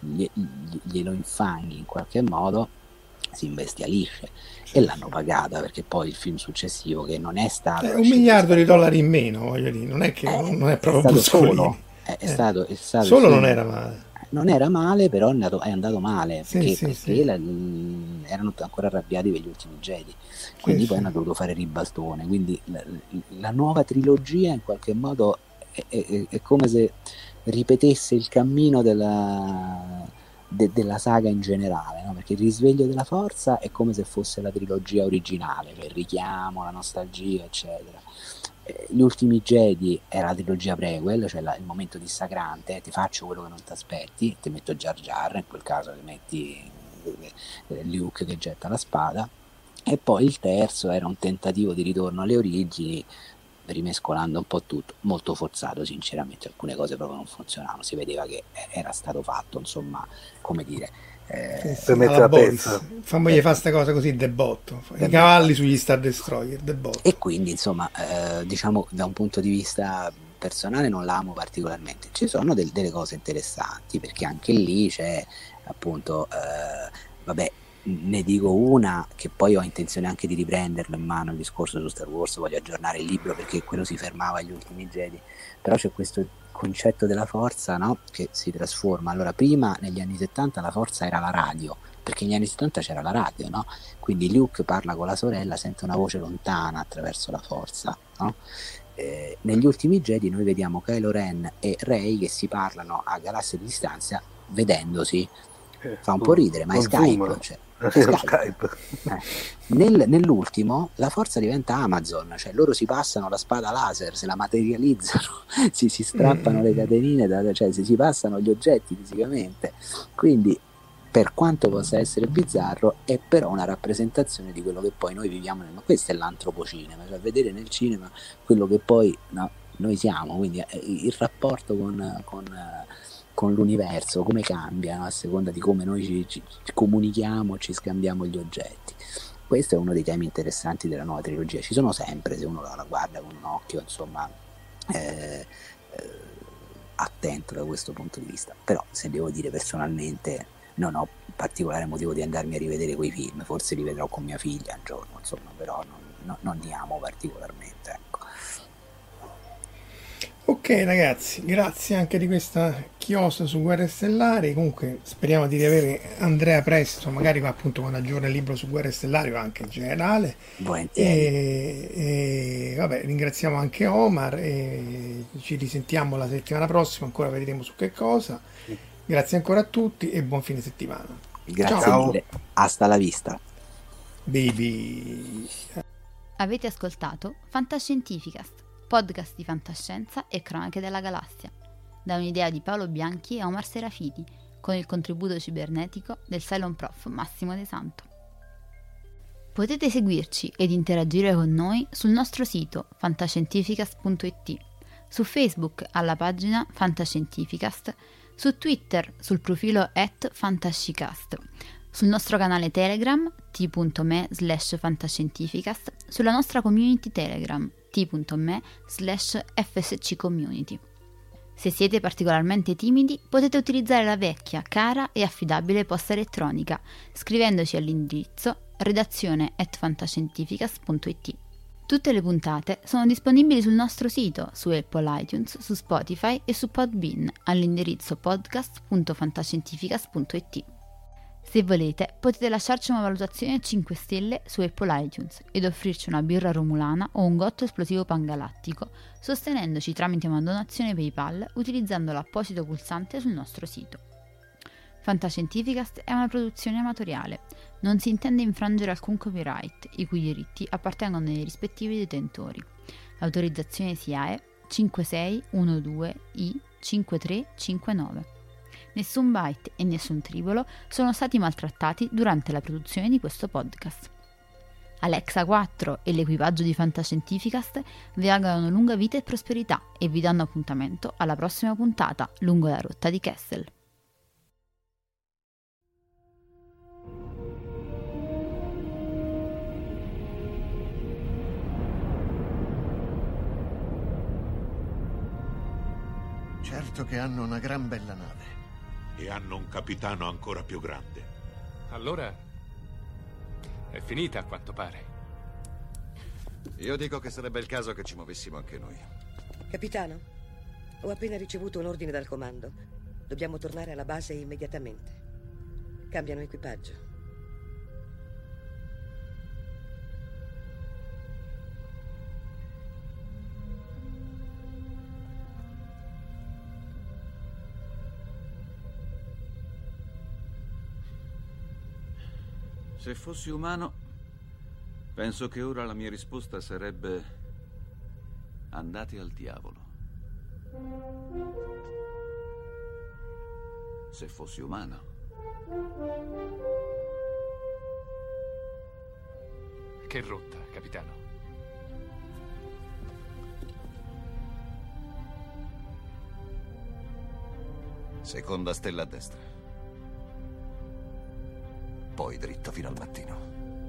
glielo infanghi in qualche modo si imbestialisce, e l'hanno pagata, perché poi il film successivo, che non è stato eh, un miliardo di dollari in meno, voglio dire, non è che eh, non è proprio è stato solo è, è eh. stato, è stato solo film, non era male non era male, però è andato, è andato male, sì, perché, sì, perché sì. La, erano ancora arrabbiati per gli ultimi Jedi, quindi sì, poi sì. hanno dovuto fare ribaltone, quindi la, la nuova trilogia in qualche modo è, è, è come se ripetesse il cammino della, de, della saga in generale, no? Perché il risveglio della forza è come se fosse la trilogia originale, cioè il richiamo, la nostalgia, eccetera. Gli ultimi Jedi era la trilogia prequel, cioè la, il momento dissacrante, ti faccio quello che non ti aspetti, ti metto Jar Jar, in quel caso ti metti eh, Luke che getta la spada, e poi il terzo era un tentativo di ritorno alle origini, rimescolando un po' tutto, molto forzato sinceramente, alcune cose proprio non funzionavano, si vedeva che era stato fatto, insomma, come dire, eh, sì, sì, alla Boris, fammogli fare questa cosa così, debotto, i cavalli sugli Star Destroyer, debotto. E quindi insomma, eh, diciamo da un punto di vista personale non la amo particolarmente, ci sono del, delle cose interessanti, perché anche lì c'è appunto, eh, vabbè, ne dico una che poi ho intenzione anche di riprenderlo in mano, il discorso su Star Wars, voglio aggiornare il libro perché quello si fermava agli ultimi Jedi, però c'è questo concetto della forza, no? Che si trasforma. Allora prima negli anni settanta la forza era la radio, perché negli anni settanta c'era la radio, no? Quindi Luke parla con la sorella, sente una voce lontana attraverso la forza, no? Eh, negli ultimi Jedi noi vediamo Kylo Ren e Rey che si parlano a galassie di distanza vedendosi, fa un po' ridere, ma è Skype, cioè, è Skype. Skype. Eh. Nel, nell'ultimo la forza diventa Amazon, cioè loro si passano la spada laser, se la materializzano, si, si strappano mm. le catenine, da, cioè si, si passano gli oggetti fisicamente, quindi per quanto possa essere bizzarro è però una rappresentazione di quello che poi noi viviamo, ma questo è l'antropocinema, cioè vedere nel cinema quello che poi no, noi siamo, quindi il rapporto con, con con l'universo, come cambia, no? A seconda di come noi ci, ci, ci comunichiamo, ci scambiamo gli oggetti. Questo è uno dei temi interessanti della nuova trilogia, ci sono sempre, se uno la, la guarda con un occhio insomma eh, eh, attento da questo punto di vista, però se devo dire personalmente non ho particolare motivo di andarmi a rivedere quei film, forse li vedrò con mia figlia un giorno, insomma, però non, non, non li amo particolarmente, ecco. Ok ragazzi, grazie anche di questa chiosa su Guerre Stellari, comunque speriamo di riavere Andrea presto, magari appunto quando aggiorna il libro su Guerre Stellari o anche in generale. E, e vabbè, ringraziamo anche Omar e ci risentiamo la settimana prossima, ancora vedremo su che cosa. Grazie ancora a tutti e buon fine settimana. Grazie Ciao. mille, hasta la vista. Baby. Avete ascoltato Fantascientificast, podcast di fantascienza e cronache della galassia, da un'idea di Paolo Bianchi e Omar Serafiti, con il contributo cibernetico del Cylon Prof Massimo De Santo. Potete seguirci ed interagire con noi sul nostro sito fantascientificast punto it, su Facebook alla pagina Fantascientificast, su Twitter sul profilo at Fantascicast, sul nostro canale Telegram t.me slash fantascientificast, sulla nostra community Telegram t.me slash fsccommunity. Se siete particolarmente timidi, potete utilizzare la vecchia, cara e affidabile posta elettronica, scrivendoci all'indirizzo redazione at fantascientificast punto it. Tutte le puntate sono disponibili sul nostro sito, su Apple iTunes, su Spotify e su Podbean, all'indirizzo podcast punto fantascientificast punto it. Se volete, potete lasciarci una valutazione a cinque stelle su Apple iTunes ed offrirci una birra romulana o un gotto esplosivo pangalattico, sostenendoci tramite una donazione PayPal utilizzando l'apposito pulsante sul nostro sito. Fantascientificast è una produzione amatoriale, non si intende infrangere alcun copyright, i cui diritti appartengono ai rispettivi detentori. L'autorizzazione S I A E cinque sei uno due I cinque tre cinque nove. Nessun byte e nessun tribolo sono stati maltrattati durante la produzione di questo podcast. Alexa quattro e l'equipaggio di Fantascientificast vi augurano lunga vita e prosperità e vi danno appuntamento alla prossima puntata lungo la rotta di Kessel. Certo che hanno una gran bella nave. E hanno un capitano ancora più grande. Allora è finita, a quanto pare. Io dico che sarebbe il caso che ci muovessimo anche noi. Capitano, ho appena ricevuto un ordine dal comando. Dobbiamo tornare alla base immediatamente. Cambiano equipaggio. Se fossi umano, penso che ora la mia risposta sarebbe: andate al diavolo. Se fossi umano. Che rotta, capitano? Seconda stella a destra. Poi dritto fino al mattino.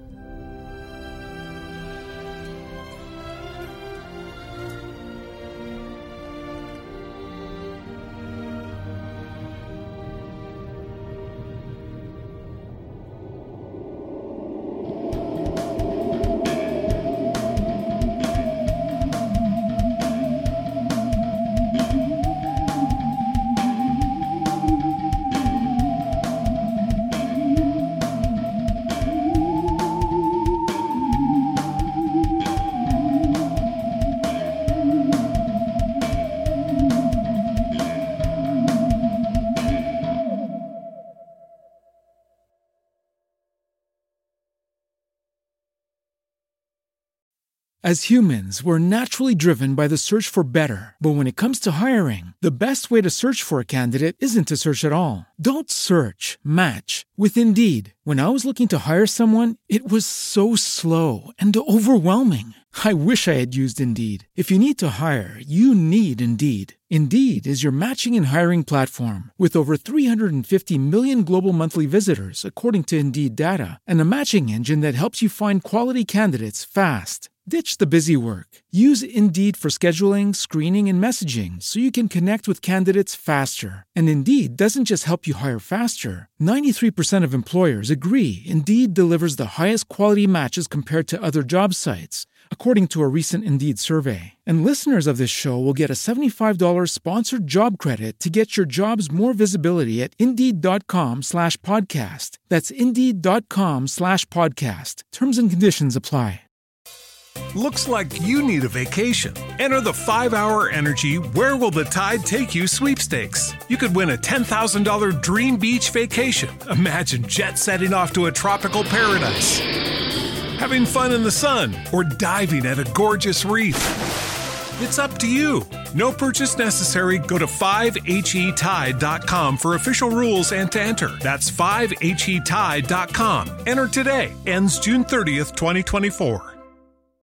As humans, we're naturally driven by the search for better. But when it comes to hiring, the best way to search for a candidate isn't to search at all. Don't search, match with Indeed. When I was looking to hire someone, it was so slow and overwhelming. I wish I had used Indeed. If you need to hire, you need Indeed. Indeed is your matching and hiring platform with over three hundred fifty million global monthly visitors, according to Indeed data, and a matching engine that helps you find quality candidates fast. Ditch the busy work. Use Indeed for scheduling, screening, and messaging so you can connect with candidates faster. And Indeed doesn't just help you hire faster. ninety-three percent of employers agree Indeed delivers the highest quality matches compared to other job sites, according to a recent Indeed survey. And listeners of this show will get a seventy-five dollars sponsored job credit to get your jobs more visibility at Indeed.com slash podcast. That's Indeed.com slash podcast. Terms and conditions apply. Looks like you need a vacation. Enter the five hour Energy Where Will the Tide Take You sweepstakes. You could win a ten thousand dollars dream beach vacation. Imagine jet setting off to a tropical paradise, having fun in the sun, or diving at a gorgeous reef. It's up to you. No purchase necessary. Go to five H E tide dot com for official rules and to enter. That's five H E tide dot com. Enter today. Ends June thirtieth, twenty twenty-four.